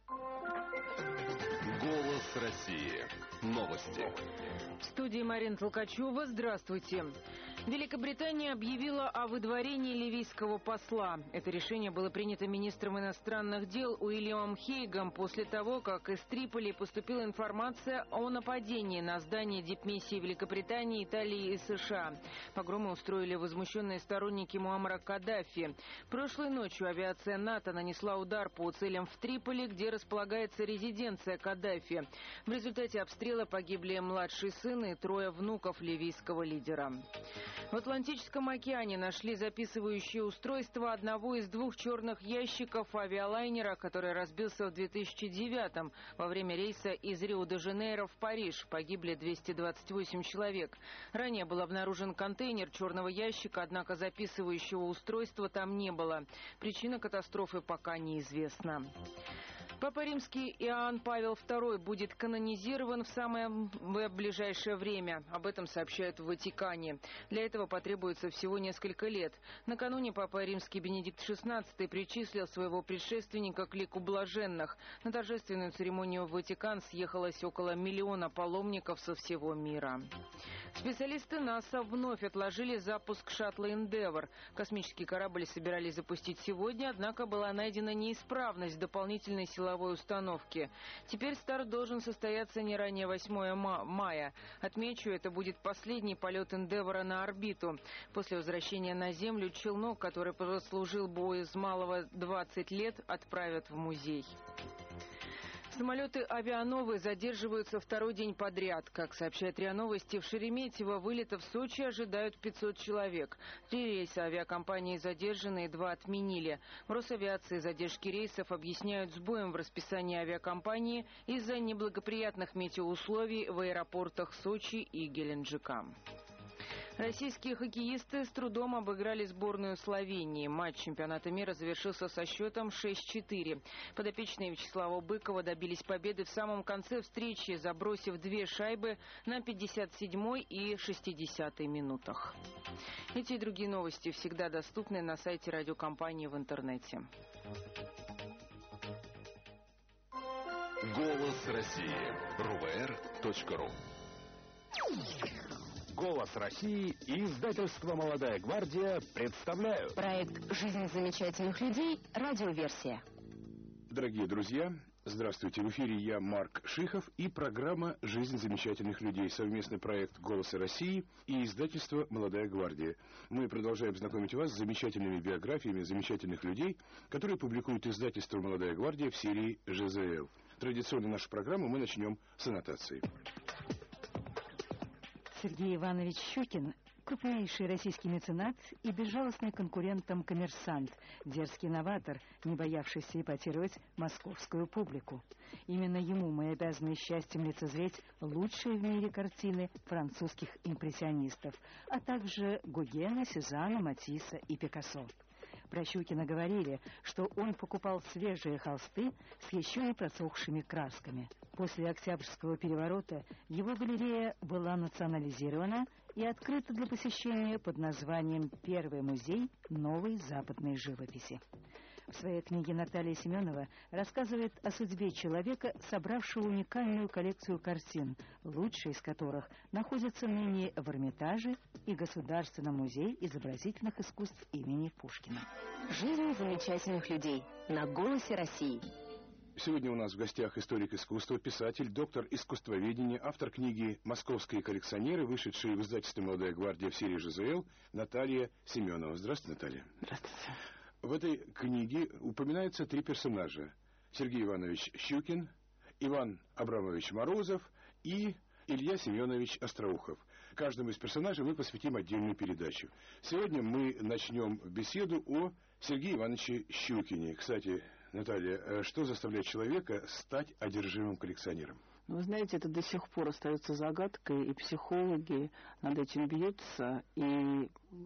Голос России. Новости. В студии Марина Толкачева. Здравствуйте. Великобритания объявила о выдворении ливийского посла. Это решение было принято министром иностранных дел Уильямом Хейгом после того, как из Триполи поступила информация о нападении на здание дипмиссии Великобритании, Италии и США. Погромы устроили возмущенные сторонники Муаммара Каддафи. Прошлой ночью авиация НАТО нанесла удар по целям в Триполи, где располагается резиденция Каддафи. В результате обстрела погибли младший сын и трое внуков ливийского лидера. В Атлантическом океане нашли записывающее устройство одного из двух черных ящиков авиалайнера, который разбился в две тысячи девятом во время рейса из Рио-де-Жанейро в Париж. Погибли двести двадцать восемь человек. Ранее был обнаружен контейнер черного ящика, однако записывающего устройства там не было. Причина катастрофы пока неизвестна. Папа Римский Иоанн Павел второй будет канонизирован в самое ближайшее время. Об этом сообщают в Ватикане. Для этого потребуется всего несколько лет. Накануне Папа Римский Бенедикт шестнадцатый причислил своего предшественника к лику блаженных. На торжественную церемонию в Ватикан съехалось около миллиона паломников со всего мира. Специалисты НАСА вновь отложили запуск шаттла «Эндевор». Космический корабль собирались запустить сегодня, однако была найдена неисправность дополнительной силовой установки. Теперь старт должен состояться не ранее восьмого мая. Отмечу, это будет последний полет «Эндевора» на орбиту. После возвращения на Землю челнок, который прослужил бою с малого двадцать лет, отправят в музей. Самолеты «Авиановы» задерживаются второй день подряд. Как сообщает РИА Новости, в Шереметьево вылета в Сочи ожидают пятьсот человек. Три рейса авиакомпании задержаны и два отменили. В Росавиации задержки рейсов объясняют сбоем в расписании авиакомпании из-за неблагоприятных метеоусловий в аэропортах Сочи и Геленджика. Российские хоккеисты с трудом обыграли сборную Словении. Матч чемпионата мира завершился со счетом шесть четыре. Подопечные Вячеслава Быкова добились победы в самом конце встречи, забросив две шайбы на пятьдесят седьмой и шестидесятой минутах. Эти и другие новости всегда доступны на сайте радиокомпании в интернете. Голос России. эр вэ эр точка ру. «Голос России» и издательство «Молодая гвардия» представляют проект «Жизнь замечательных людей» радиоверсия. Дорогие друзья, здравствуйте. В эфире я, Марк Шихов, и программа «Жизнь замечательных людей», совместный проект «Голоса России» и издательство «Молодая гвардия». Мы продолжаем знакомить вас с замечательными биографиями замечательных людей, которые публикует издательство «Молодая гвардия» в серии «жэ зэ эл». Традиционно нашу программу мы начнем с аннотации. Сергей Иванович Щукин – крупнейший российский меценат и безжалостный конкурентам коммерсант, дерзкий новатор, не боявшийся эпатировать московскую публику. Именно ему мы обязаны счастьем лицезреть лучшие в мире картины французских импрессионистов, а также Гогена, Сезанна, Матисса и Пикассо. Про Щукина говорили, что он покупал свежие холсты с еще не просохшими красками. После Октябрьского переворота его галерея была национализирована и открыта для посещения под названием «Первый музей новой западной живописи». В своей книге Наталья Семенова рассказывает о судьбе человека, собравшего уникальную коллекцию картин, лучшие из которых находятся ныне в Эрмитаже и Государственном музее изобразительных искусств имени Пушкина. «Жизнь замечательных людей» на «Голосе России». Сегодня у нас в гостях историк искусства, писатель, доктор искусствоведения, автор книги «Московские коллекционеры», вышедшие в издательстве «Молодая гвардия» в серии «жэ зэ эл», Наталья Семенова. Здравствуйте, Наталья. Здравствуйте. В этой книге упоминаются три персонажа. Сергей Иванович Щукин, Иван Абрамович Морозов и Илья Семенович Остроухов. Каждому из персонажей мы посвятим отдельную передачу. Сегодня мы начнем беседу о Сергее Ивановиче Щукине. Кстати, Наталья, что заставляет человека стать одержимым коллекционером? Вы знаете, это до сих пор остается загадкой, и психологи над этим бьются, и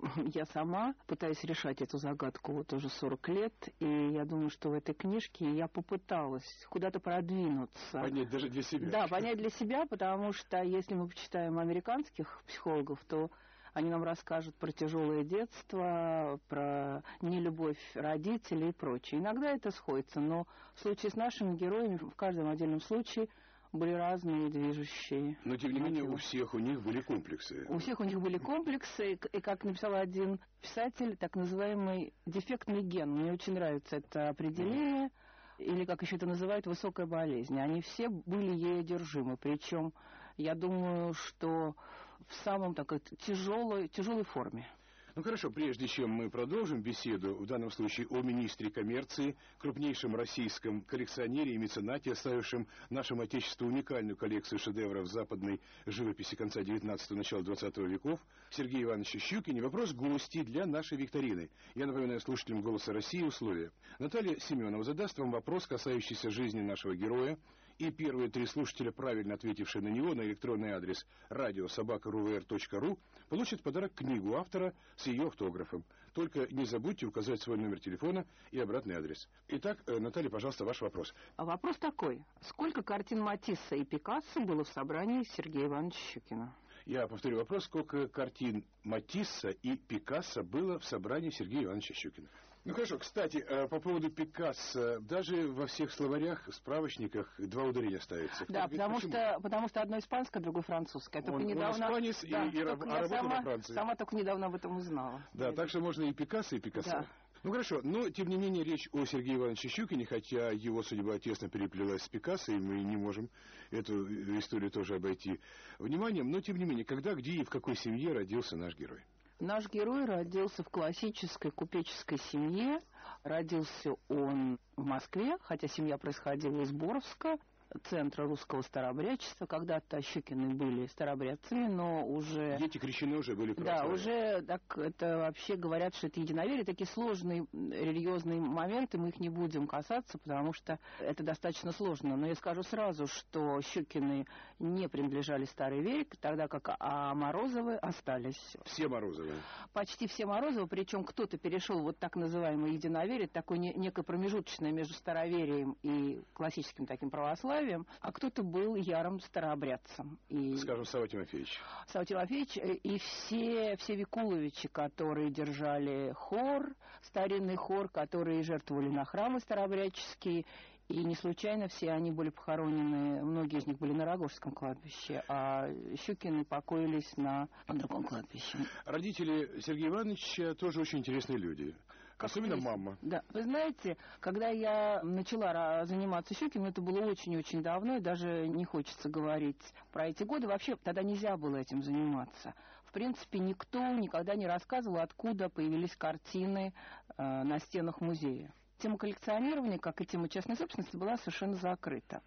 я сама пытаюсь решать эту загадку вот уже сорок лет, и я думаю, что в этой книжке я попыталась куда-то продвинуться. Понять даже для себя. Да, понять для себя, потому что если мы почитаем американских психологов, то они нам расскажут про тяжелое детство, про нелюбовь родителей и прочее. Иногда это сходится, но в случае с нашими героями в каждом отдельном случае были разные движущие. Но, тем не менее, у всех у них были комплексы. У всех у них были комплексы, и, как написал один писатель, так называемый дефектный ген. Мне очень нравится это определение, или, как еще это называют, высокая болезнь. Они все были ей одержимы, причем, я думаю, что в самом такой тяжелой, тяжелой форме. Ну хорошо, прежде чем мы продолжим беседу, в данном случае о министре коммерции, крупнейшем российском коллекционере и меценате, оставившем нашему Отечеству уникальную коллекцию шедевров западной живописи конца девятнадцатого, начала двадцатого веков, Сергею Ивановичу Щукине, вопрос гости для нашей викторины. Я напоминаю слушателям «Голоса России» условия. Наталья Семенова задаст вам вопрос, касающийся жизни нашего героя, И первые три слушателя, правильно ответившие на него, на электронный адрес радио собака эр вэ эр точка ру, получат в подарок книгу автора с ее автографом. Только не забудьте указать свой номер телефона и обратный адрес. Итак, Наталья, пожалуйста, ваш вопрос. А вопрос такой. Сколько картин Матисса и Пикассо было в собрании Сергея Ивановича Щукина? Я повторю вопрос. Сколько картин Матисса и Пикассо было в собрании Сергея Ивановича Щукина? Ну хорошо, кстати, по поводу Пикассо, даже во всех словарях, справочниках два ударения ставятся. Да, потому что, потому что одно испанское, другое французское. Только он, недавно, он испанец да, и, и раб, я работал сама, во Франции. Сама только недавно об этом узнала. Да, так что можно и Пикассо, и Пикассо. Да. Ну хорошо, но тем не менее речь о Сергее Ивановиче Щукине, хотя его судьба тесно переплелась с Пикассо, и мы не можем эту историю тоже обойти вниманием, но тем не менее, когда, где и в какой семье родился наш герой? Наш герой родился в классической купеческой семье. Родился он в Москве, хотя семья происходила из Боровска, центра русского старообрядчества. Когда-то Щукины были старообрядцами, но уже... Дети крещены уже были православные. Да, уже так это вообще говорят, что это единоверие. Такие сложные религиозные моменты, мы их не будем касаться, потому что это достаточно сложно. Но я скажу сразу, что Щукины не принадлежали старой вере, тогда как а Морозовы остались. Все Морозовы? Почти все Морозовы, причем кто-то перешел вот так называемое единоверие, такое не, некое промежуточное между староверием и классическим таким православием, а кто-то был ярым старообрядцем. И... Скажем, Савва Тимофеевич. Савва Тимофеевич и все, все Викуловичи, которые держали хор, старинный хор, которые жертвовали на храмы старообрядческие. И не случайно все они были похоронены, многие из них были на Рогожском кладбище, а Щукины покоились на другом кладбище. Родители Сергея Ивановича тоже очень интересные люди. Как Особенно есть? Мама. Да. Вы знаете, когда я начала заниматься Щукиным, это было очень-очень давно, и даже не хочется говорить про эти годы. Вообще тогда нельзя было этим заниматься. В принципе, никто никогда не рассказывал, откуда появились картины э, на стенах музея. Тема коллекционирования, как и тема частной собственности, была совершенно закрыта.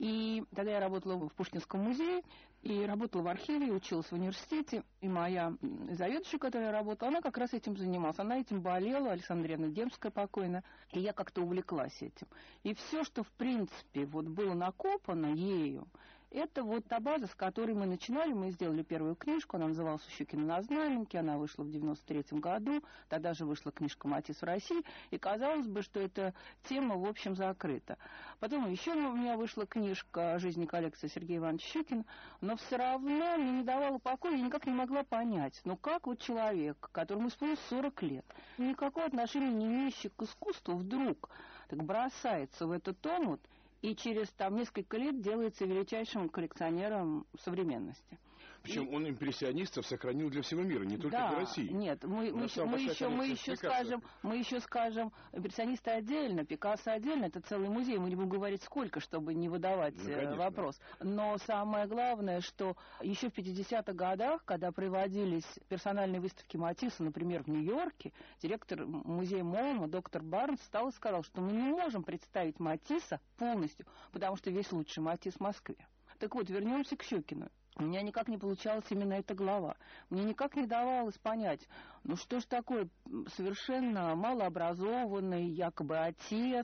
И тогда я работала в Пушкинском музее, и работала в архиве, училась в университете. И моя заведующая, которая работала, она как раз этим занималась. Она этим болела, Александра Андреевна Демская покойная, и я как-то увлеклась этим. И все, что, в принципе, вот было накопано ею, это вот та база, с которой мы начинали. Мы сделали первую книжку, она называлась «Щукина на знаменке», она вышла в девяносто третьем году, тогда же вышла книжка «Матисс в России», и казалось бы, что эта тема, в общем, закрыта. Потом еще у меня вышла книжка «Жизнь и коллекция Сергея Ивановича Щукина», но все равно мне не давала покоя, я никак не могла понять, ну как вот человек, которому исполнилось сорок лет, никакого отношения не имеющий к искусству, вдруг так бросается в этот омут, и через там несколько лет делается величайшим коллекционером современности. Причем и... он импрессионистов сохранил для всего мира, не только да, для России. Нет, мы, мы, мы, еще, мы, еще скажем, мы еще скажем, импрессионисты отдельно, Пикассо отдельно, это целый музей, мы не будем говорить сколько, чтобы не выдавать ну, вопрос. Но самое главное, что еще в пятидесятых годах, когда проводились персональные выставки Матисса, например, в Нью-Йорке, директор музея МоМА, доктор Барнс, встал и сказал, что мы не можем представить Матисса полностью, потому что весь лучший Матисс в Москве. Так вот, вернемся к Щукину. У меня никак не получалась именно эта глава. Мне никак не давалось понять, ну что ж такое совершенно малообразованный якобы отец,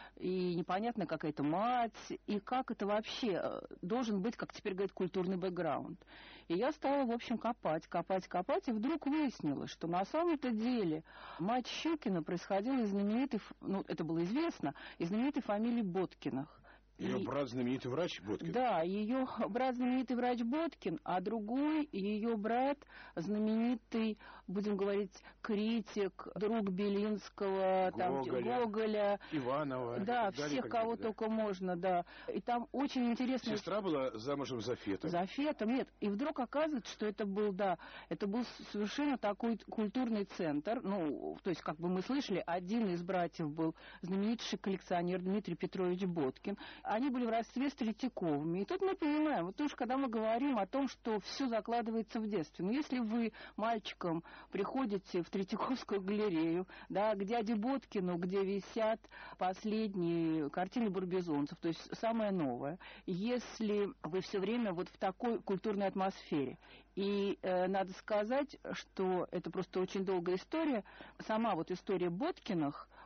и непонятно какая-то мать, и как это вообще должен быть, как теперь говорят, культурный бэкграунд. И я стала, в общем, копать, копать, копать, и вдруг выяснилось, что на самом-то деле мать Щукина происходила из знаменитой, ну это было известно, из знаменитой фамилии Боткиных. Ее и... брат знаменитый врач Боткин. Да, ее брат знаменитый врач Боткин, а другой ее брат знаменитый, будем говорить, критик, друг Белинского, там, Гоголя, Иванова. Да, всех, кого да. только можно, да. И там очень интересно. Сестра была замужем за Фетом. За Фетом, нет. И вдруг оказывается, что это был, да, это был совершенно такой культурный центр. Ну, то есть, как бы мы слышали, один из братьев был знаменитейший коллекционер Дмитрий Петрович Боткин. Они были в родстве с Третьяковыми. И тут мы понимаем, вот уж когда мы говорим о том, что все закладывается в детстве. Но если вы мальчиком приходите в Третьяковскую галерею, да, к дяде Боткину, где висят последние картины барбизонцев, то есть самое новое, если вы все время вот в такой культурной атмосфере. И э, надо сказать, что это просто очень долгая история. Сама вот история Боткиных,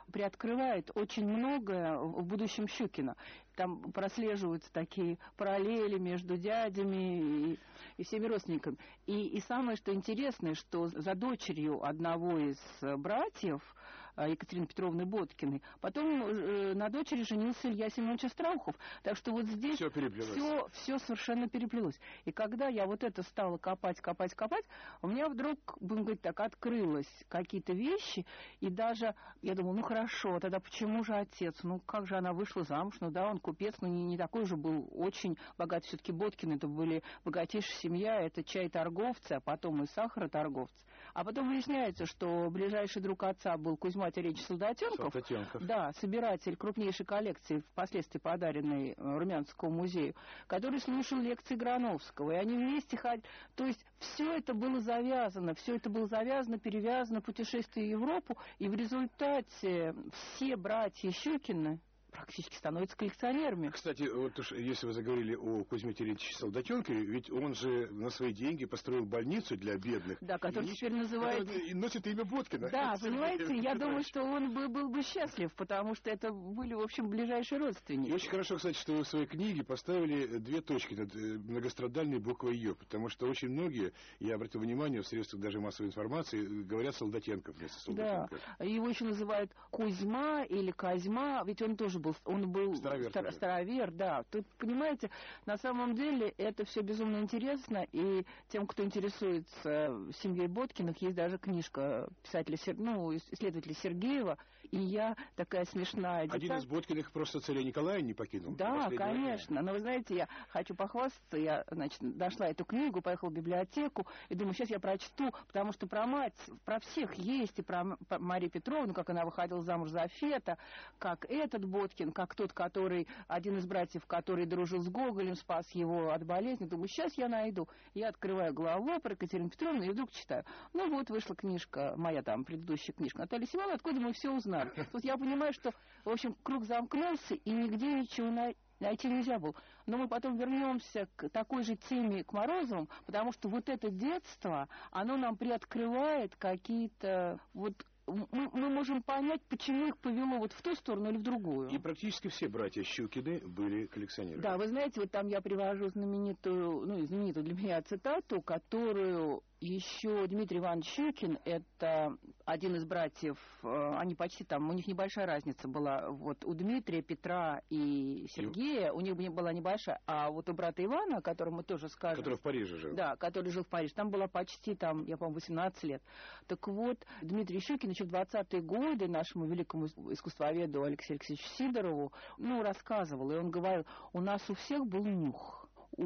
приоткрывает очень многое в будущем Щукина. Там прослеживаются такие параллели между дядями и, и всеми родственниками. И, и самое, что интересное, что за дочерью одного из братьев, Екатерины Петровны Боткиной, потом э, на дочери женился Илья Семенович Остроухов. Так что вот здесь все, все, все совершенно переплелось. И когда я вот это стала копать, копать, копать, у меня вдруг, будем говорить так, открылось какие-то вещи, и даже я думала, ну хорошо, тогда почему же отец? Ну как же она вышла замуж? Ну да, он купец, но не, не такой же был очень богатый. Все-таки Боткины это были богатейшая семья, это чай-торговцы, а потом и сахароторговцы. А потом выясняется, что ближайший друг отца был Кузьма Терентьевич Солдатенков, Солдатенков. Да, собиратель крупнейшей коллекции, впоследствии подаренной Румянцевскому музею, который слушал лекции Грановского, и они вместе ходили. То есть все это было завязано, все это было завязано, перевязано, путешествие в Европу, и в результате все братья Щукины практически становятся коллекционерами. Кстати, вот уж если вы заговорили о Кузьме Терентьевиче Солдатенкове, ведь он же на свои деньги построил больницу для бедных. Да, которая теперь называется... И носит имя Боткина. Да, понимаете, я думаю, что он бы, был бы счастлив, потому что это были, в общем, ближайшие родственники. И очень хорошо, кстати, что вы в своей книге поставили две точки над многострадальной буквой «Ё», потому что очень многие, я обратил внимание, в средствах даже массовой информации, говорят Солдатенков вместо Солдатенков. Да, его еще называют Кузьма или Козьма, ведь он тоже был, он был старовер, стар, старовер, да. Тут, понимаете, на самом деле это все безумно интересно, и тем, кто интересуется семьей Боткиных, есть даже книжка писателя, ну, исследователя Сергеева, и я такая смешная деталь. Один из Боткиных просто царя Николая не покинул. Да, конечно. Но вы знаете, я хочу похвастаться, я, значит, нашла эту книгу, поехала в библиотеку, и думаю, сейчас я прочту, потому что про мать, про всех есть, и про Марию Петровну, как она выходила замуж за Фета, как этот Боткин, как тот, который, один из братьев, который дружил с Гоголем, спас его от болезни. Думаю, сейчас я найду. Я открываю главу про Екатерину Петровну и вдруг читаю. Ну вот, вышла книжка, моя там предыдущая книжка Натальи Семеновны, откуда мы все узнали. Тут я понимаю, что, в общем, круг замкнулся, и нигде ничего найти нельзя было. Но мы потом вернемся к такой же теме, к Морозовым, потому что вот это детство, оно нам приоткрывает какие-то вот... Мы, мы можем понять, почему их повело вот в ту сторону или в другую. И практически все братья Щукины были коллекционерами. Да, вы знаете, вот там я привожу знаменитую, ну, знаменитую для меня цитату, которую еще Дмитрий Иванович Щукин, это один из братьев, они почти там, у них небольшая разница была, вот у Дмитрия, Петра и Сергея, у них была небольшая, а вот у брата Ивана, о котором мы тоже скажем... Который в Париже жил. Да, который жил в Париже, там была почти, там, я по-моему, восемнадцать лет. Так вот, Дмитрий Щукин еще в двадцатые годы нашему великому искусствоведу Алексею Алексеевичу Сидорову, ну, рассказывал, и он говорил, у нас у всех был нюх. У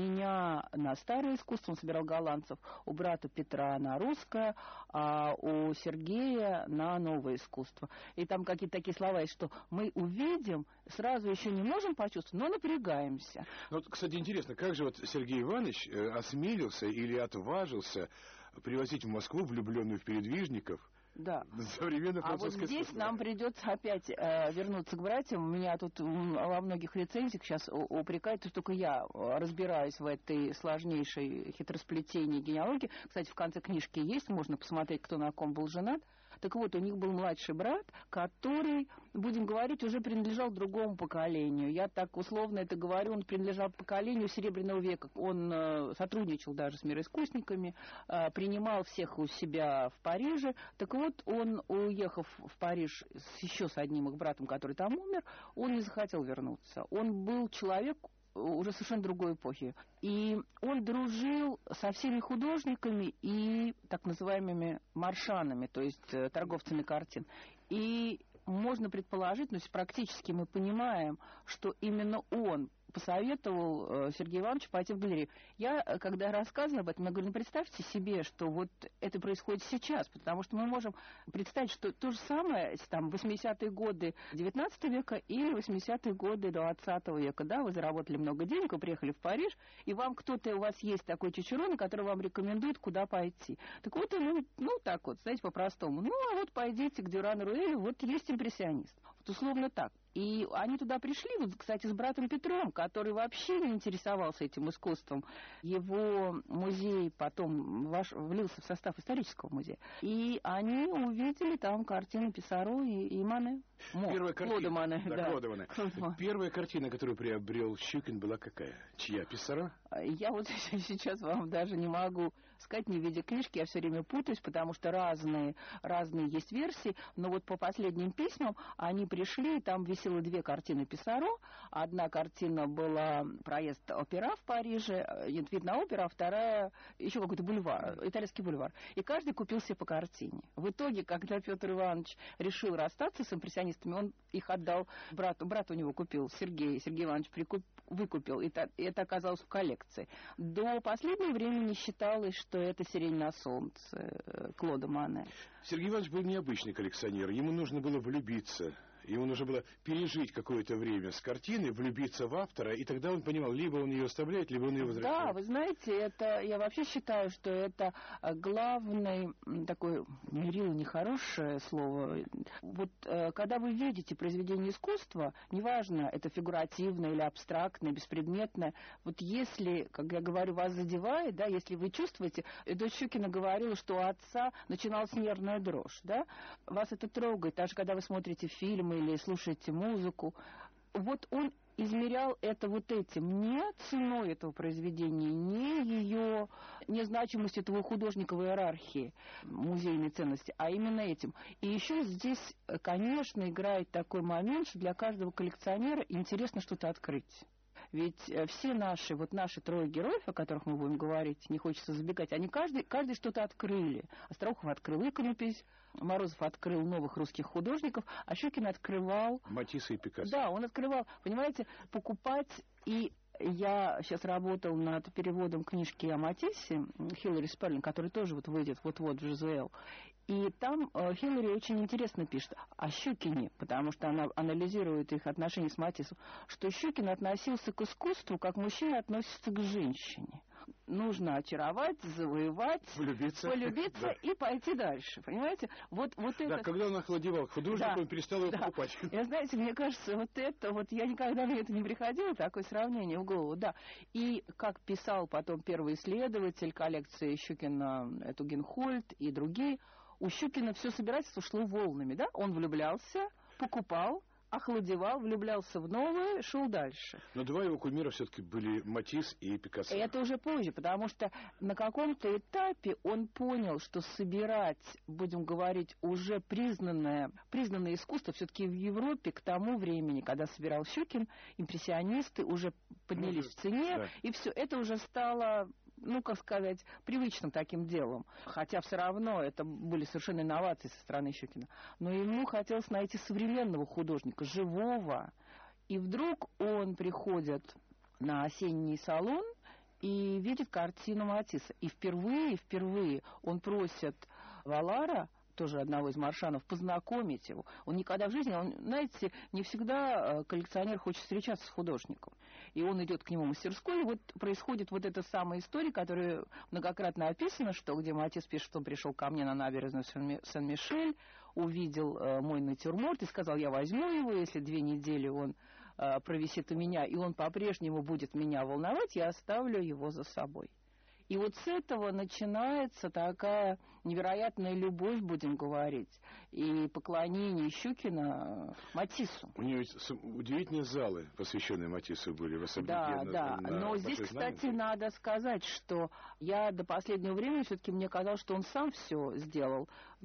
меня на старое искусство, он собирал голландцев, у брата Петра на русское, а у Сергея на новое искусство. И там какие-то такие слова есть, что мы увидим, сразу еще не можем почувствовать, но напрягаемся. Ну, вот, кстати, интересно, как же вот Сергей Иванович осмелился или отважился привозить в Москву влюбленную в передвижников? Да. А вот здесь искусство. Нам придется опять э, вернуться к братьям. У меня тут во многих рецензиях сейчас упрекают, что только я разбираюсь в этой сложнейшей хитросплетении генеалогии. Кстати, в конце книжки есть, можно посмотреть, кто на ком был женат. Так вот, у них был младший брат, который, будем говорить, уже принадлежал другому поколению. Я так условно это говорю, он принадлежал поколению Серебряного века. Он э, сотрудничал даже с мироискусниками, э, принимал всех у себя в Париже. Так вот, он, уехав в Париж с, еще с одним их братом, который там умер, он не захотел вернуться. Он был человек уже совершенно другой эпохи. И он дружил со всеми художниками и так называемыми маршанами, то есть э, торговцами картин. И можно предположить, но ну, практически мы понимаем, что именно он посоветовал э, Сергею Ивановичу пойти в галерею. Я, когда рассказываю об этом, я говорю, ну представьте себе, что вот это происходит сейчас, потому что мы можем представить, что то же самое, там, восьмидесятые годы девятнадцатого века или восьмидесятые годы двадцатого века, да, вы заработали много денег, вы приехали в Париж, и вам кто-то, у вас есть такой чичерон, который вам рекомендует, куда пойти. Так вот, ну, ну так вот, знаете, по-простому, ну, а вот пойдите к Дюран-Руэлю, вот есть импрессионист. Вот условно так. И они туда пришли, вот, кстати, с братом Петром, который вообще не интересовался этим искусством. Его музей потом ваш, влился в состав исторического музея. И они увидели там картины Писаро и, и Мане. Первая картина, Клода Мане, да, да. Клода Мане. Первая картина, которую приобрел Щукин, была какая? Чья? Писаро? Я вот сейчас вам даже не могу сказать, не видя книжки, я все время путаюсь, потому что разные, разные есть версии, но вот по последним письмам они пришли, и там висело две картины Писаро. Одна картина была проезд опера в Париже, вид на оперу, а вторая еще какой-то бульвар, итальянский бульвар. И каждый купил себе по картине. В итоге, когда Петр Иванович решил расстаться с импрессионистами, он их отдал брату. Брат у него купил, Сергей, Сергей Иванович прикуп, выкупил, и это, это оказалось в коллекции. До последнего времени считалось, что это «Сирень на солнце» Клода Мане. Сергей Иванович был необычный коллекционер. Ему нужно было влюбиться. Ему нужно было пережить какое-то время с картины, влюбиться в автора, и тогда он понимал, либо он ее оставляет, либо он ее возвращает. Да, вы знаете, это я вообще считаю, что это главный такой, мерило нехорошее слово. Вот когда вы видите произведение искусства, неважно, это фигуративное или абстрактное, беспредметное, вот если, как я говорю, вас задевает, да, если вы чувствуете, дочь Щукина говорила, что у отца начиналась нервная дрожь, да, вас это трогает, даже когда вы смотрите фильмы или слушаете музыку. Вот он измерял это вот этим, не ценой этого произведения, не ее, не значимостью этого художника в иерархии музейной ценности, а именно этим. И еще здесь, конечно, играет такой момент, что для каждого коллекционера интересно что-то открыть. Ведь все наши, вот наши трое героев, о которых мы будем говорить, не хочется забегать, они каждый, каждый что-то открыли. Остроухов открыл иконопись, Морозов открыл новых русских художников, а Щукин открывал... Матисса и Пикассо. Да, он открывал, понимаете, покупать и... Я сейчас работал над переводом книжки о Матиссе, Хиллари Сперлинг, который тоже вот выйдет вот-вот в ЖЗЛ. И там э, Хиллари очень интересно пишет о Щукине, потому что она анализирует их отношения с Матиссом, что Щукин относился к искусству, как мужчина относится к женщине. Нужно очаровать, завоевать, влюбиться, полюбиться да. И пойти дальше, понимаете? Вот, вот да, это... когда он охладевал к художнику, да, он перестал его да. покупать. И, знаете, мне кажется, вот это, вот я никогда мне это не приходило, такое сравнение в голову, да. И как писал потом первый исследователь коллекции Щукина, Тугенхольд и другие, у Щукина все собирательство шло волнами, да? Он влюблялся, покупал, охладевал, влюблялся в новое, шел дальше. Но два его кумира все-таки были Матисс и Пикассо. Это уже позже, потому что на каком-то этапе он понял, что собирать, будем говорить, уже признанное, признанное искусство все-таки в Европе к тому времени, когда собирал Щукин, импрессионисты уже поднялись ну, в цене, да. И все это уже стало... ну, как сказать, привычным таким делом. Хотя все равно это были совершенно инновации со стороны Щукина. Но ему хотелось найти современного художника, живого. И вдруг он приходит на осенний салон и видит картину Матисса. И впервые, впервые он просит Валара, тоже одного из маршанов, познакомить его. Он никогда в жизни, он, знаете, не всегда коллекционер хочет встречаться с художником. И он идет к нему в мастерскую, и вот происходит вот эта самая история, которая многократно описана, что где Матисс пишет, что он пришел ко мне на набережную Сен-Мишель, увидел э, мой натюрморт и сказал, я возьму его, если две недели он э, провисит у меня, и он по-прежнему будет меня волновать, я оставлю его за собой. И вот с этого начинается такая невероятная любовь, будем говорить, и поклонение Щукина Матиссу. У нее удивительные залы, посвященные Матиссу, были в особняке. Да, на, да. на Но здесь, кстати, надо сказать, что я до последнего времени все-таки мне казалось, что он сам все сделал.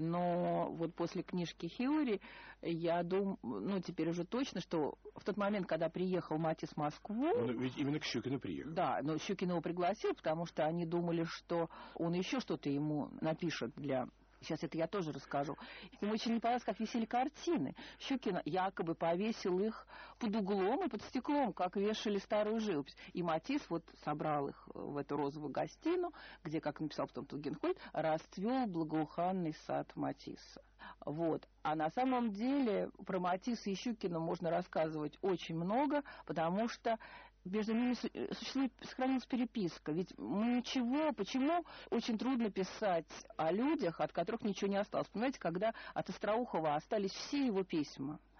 Но вот после книжки Хиллари я думаю, ну теперь уже точно, что в тот момент, когда приехал Матисс в Москву... Он ведь именно к Щукину приехал. Да, но Щукин его пригласил, потому что они думали, что он еще что-то ему напишет для... Сейчас это я тоже расскажу. Им очень не понравилось, как висели картины. Щукин якобы повесил их под углом и под стеклом, как вешали старую живопись. И Матисс вот собрал их в эту розовую гостиную, где, как написал потом Тугенхольд, расцвел благоуханный сад Матисса. Вот. А на самом деле про Матисса и Щукина можно рассказывать очень много, потому что между ними существует, сохранилась переписка. Ведь мы ничего, почему очень трудно писать о людях, от которых ничего не осталось. Понимаете, когда от Остроухова остались все его письма,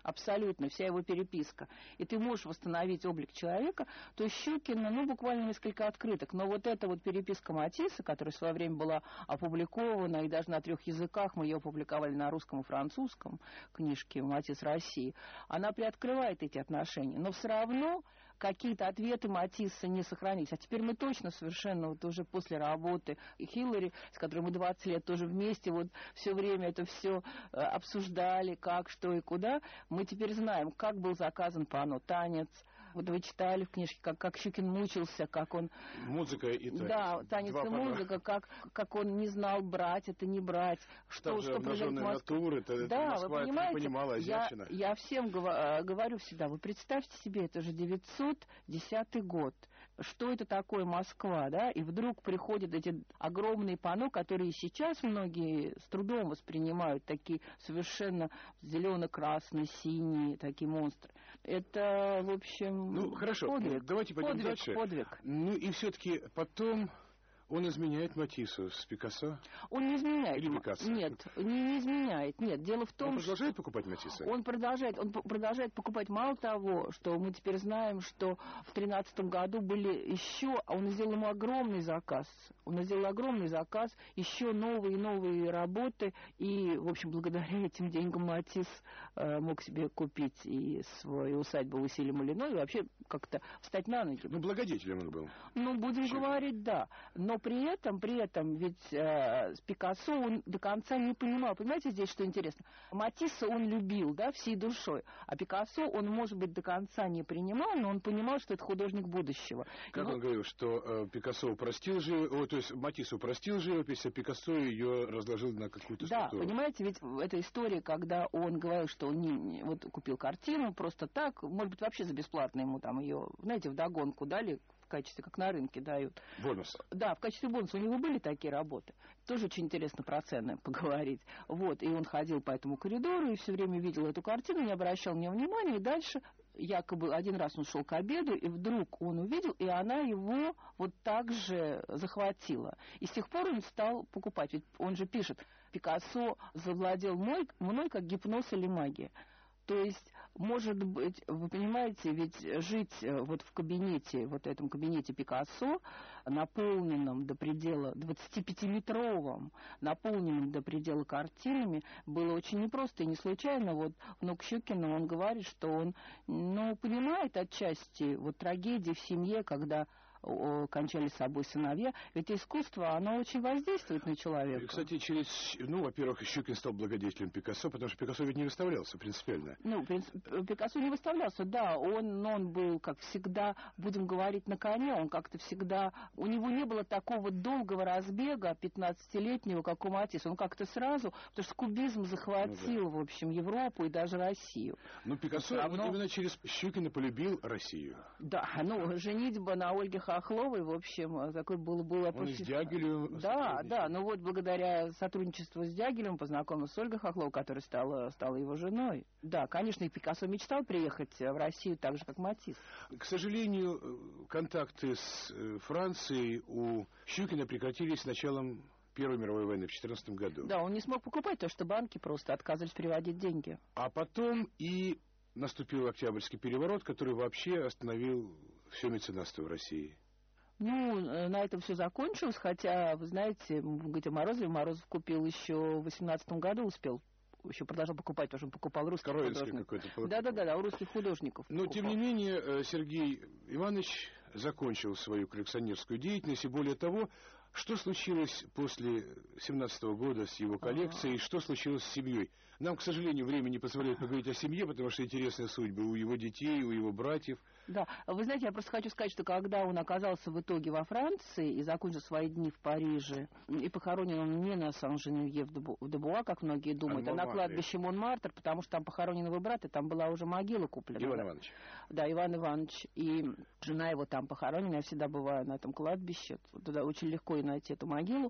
абсолютно, вся его переписка, и ты можешь восстановить облик человека, то Щукин, ну, буквально несколько открыток. Но вот эта вот переписка Матисса, которая в свое время была опубликована, и даже на трех языках, мы ее опубликовали на русском и французском, книжки «Матисс России», она приоткрывает эти отношения. Но все равно какие-то ответы Матисса не сохранились. А теперь мы точно совершенно вот уже после работы Хиллари, с которой мы двадцать лет тоже вместе, вот все время это все э, обсуждали, как, что и куда, мы теперь знаем, как был заказан панно танец. Вот вы читали в книжке, как, как Щукин мучился, как он... Музыка и танец. Да, танец и музыка, как, как он не знал, брать это, не брать. Что, что обнаженная натура, это, да, Москва вы понимаете, это не понимала, азиатчина. Я, я всем гов- говорю всегда, вы представьте себе, это же девятьсот десятый год. Что это такое Москва, да? И вдруг приходят эти огромные панно, которые сейчас многие с трудом воспринимают, такие совершенно зелено-красные, синие, такие монстры. Это, в общем, ну, хорошо. подвиг. Давайте пойдем подвиг, дальше. Подвиг. Ну и все-таки потом он изменяет Матиссу с Пикассо? Он не изменяет. Или Пикассо? Нет, не, не изменяет. Нет, дело в том, он продолжает что покупать Матисса? Он продолжает, он продолжает покупать. Мало того, что мы теперь знаем, что в тринадцатом году были еще, он сделал ему огромный заказ. Он сделал огромный заказ, еще новые и новые работы. И, в общем, благодаря этим деньгам Матисс э, мог себе купить и свою усадьбу в Issy-les-Moulineaux, и вообще как-то встать на ноги. Ну, благодетелем он был. Ну, будем Щукин. говорить, да. Но при этом, при этом, ведь э, с Пикассо он до конца не понимал. Понимаете, здесь что интересно? Матисса он любил, да, всей душой. А Пикассо он, может быть, до конца не принимал, но он понимал, что это художник будущего. Как Его... он говорил, что э, Пикассо упростил живопись, то есть Матисс упростил живопись, а Пикассо ее разложил на какую-то да, структуру. Да, понимаете, ведь эта история, когда он говорил, что он не, не, вот купил картину просто так, может быть, вообще за бесплатно ему там ее, знаете, вдогонку дали, в качестве, как на рынке дают. Бонус. Да, в качестве бонуса. У него были такие работы. Тоже очень интересно про цены поговорить. Вот, и он ходил по этому коридору и все время видел эту картину, не обращал на нее внимания, и дальше якобы один раз он шел к обеду, и вдруг он увидел, и она его вот так же захватила. И с тех пор он стал покупать. Ведь он же пишет, Пикассо завладел мной, мной как гипноз или магия. То есть, может быть, вы понимаете, ведь жить вот в кабинете, вот этом кабинете Пикассо, наполненном до предела, двадцатипятиметровом, наполненном до предела картинами, было очень непросто и не случайно. Вот внук Щукина, он говорит, что он, ну, понимает отчасти вот трагедии в семье, когда кончали с собой сыновья. Ведь искусство, оно очень воздействует на человека. И, кстати, через... Ну, во-первых, Щукин стал благодетелем Пикассо, потому что Пикассо ведь не выставлялся принципиально. Ну, Пикассо не выставлялся, да. Он, но он был, как всегда, будем говорить, на коне. Он как-то всегда... У него не было такого долгого разбега пятнадцатилетнего, как у Матисса. Он как-то сразу... Потому что кубизм захватил, ну, да. в общем, Европу и даже Россию. Ну, Пикассо равно... именно через Щукина полюбил Россию. Да, ну, женитьба на Ольге Хохловой, в общем, такой был... был Он и с Дягилевым... Да, да, ну вот благодаря сотрудничеству с Дягилевым познакомился с Ольгой Хохловой, которая стала, стала его женой. Да, конечно, и Пикассо мечтал приехать в Россию так же, как Матисс. К сожалению, контакты с Францией у Щукина прекратились с началом Первой мировой войны в четырнадцатом году. Да, он не смог покупать, потому что банки просто отказывались переводить деньги. А потом и наступил Октябрьский переворот, который вообще остановил все меценатство в России. Ну, на этом все закончилось, хотя, вы знаете, вы говорите о Морозове, Морозов купил еще в восемнадцатом году, успел, еще продолжал покупать, потому что он покупал русских художников. Да-да-да, у русских художников. Но, тем не менее, Сергей Иванович закончил свою коллекционерскую деятельность, и более того, что случилось после семнадцатого года с его коллекцией, что случилось с семьей? Нам, к сожалению, время не позволяет поговорить о семье, потому что интересные судьбы у его детей, у его братьев. Да, вы знаете, я просто хочу сказать, что когда он оказался в итоге во Франции и закончил свои дни в Париже, и похоронен он не на Сан-Женевьев-де-Буа, как многие думают, а, а на кладбище Монмартр, потому что там похоронен его брат, и там была уже могила куплена. Иван Иванович. Да, Иван Иванович. И жена его там похоронена, я всегда бываю на этом кладбище, туда очень легко и найти эту могилу.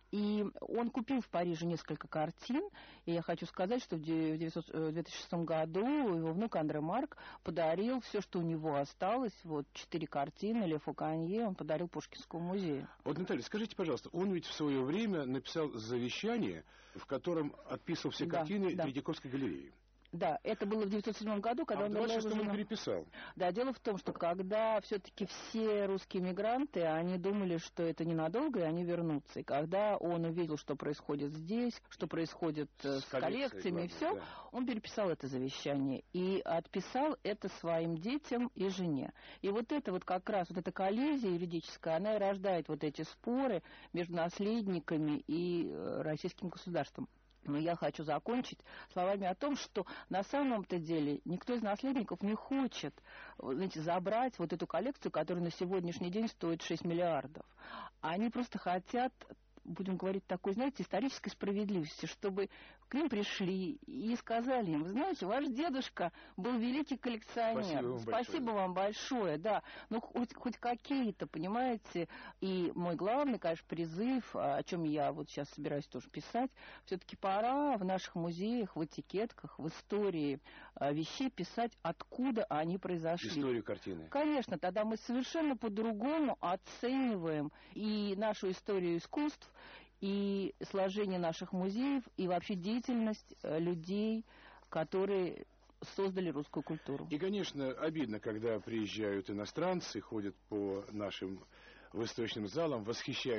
И он купил в Париже несколько картин, и я хочу сказать, что в две тысячи шестом году его внук Андре Марк подарил все, что у него осталось, вот четыре картины Ле Фуканье, он подарил Пушкинскому музею. Вот, Наталья, скажите, пожалуйста, он ведь в свое время написал завещание, в котором отписывал все да, картины да. Третьяковской галереи. Да, это было в девятьсот седьмом году, когда а в двадцать шестом он переписал. Да, дело в том, что когда все-таки все русские мигранты, они думали, что это ненадолго, и они вернутся. И когда он увидел, что происходит здесь, что происходит с, с коллекциями и все, да. Он переписал это завещание и отписал это своим детям и жене. И вот это вот как раз, вот эта коллизия юридическая, она и рождает вот эти споры между наследниками и российским государством. Но я хочу закончить словами о том, что на самом-то деле никто из наследников не хочет, знаете, забрать вот эту коллекцию, которая на сегодняшний день стоит шесть миллиардов. Они просто хотят, будем говорить, такой, знаете, исторической справедливости, чтобы к ним пришли и сказали им: вы знаете, ваш дедушка был великий коллекционер. Спасибо вам Спасибо большое. вам большое, да. Ну, хоть, хоть какие-то, понимаете. И мой главный, конечно, призыв, о чем я вот сейчас собираюсь тоже писать, все-таки пора в наших музеях, в этикетках, в истории вещей писать, откуда они произошли. Историю картины. Конечно, тогда мы совершенно по-другому оцениваем и нашу историю искусств, и сложение наших музеев, и вообще деятельность людей, которые создали русскую культуру. И, конечно, обидно, когда приезжают иностранцы, ходят по нашим выставочным залам, восхищаются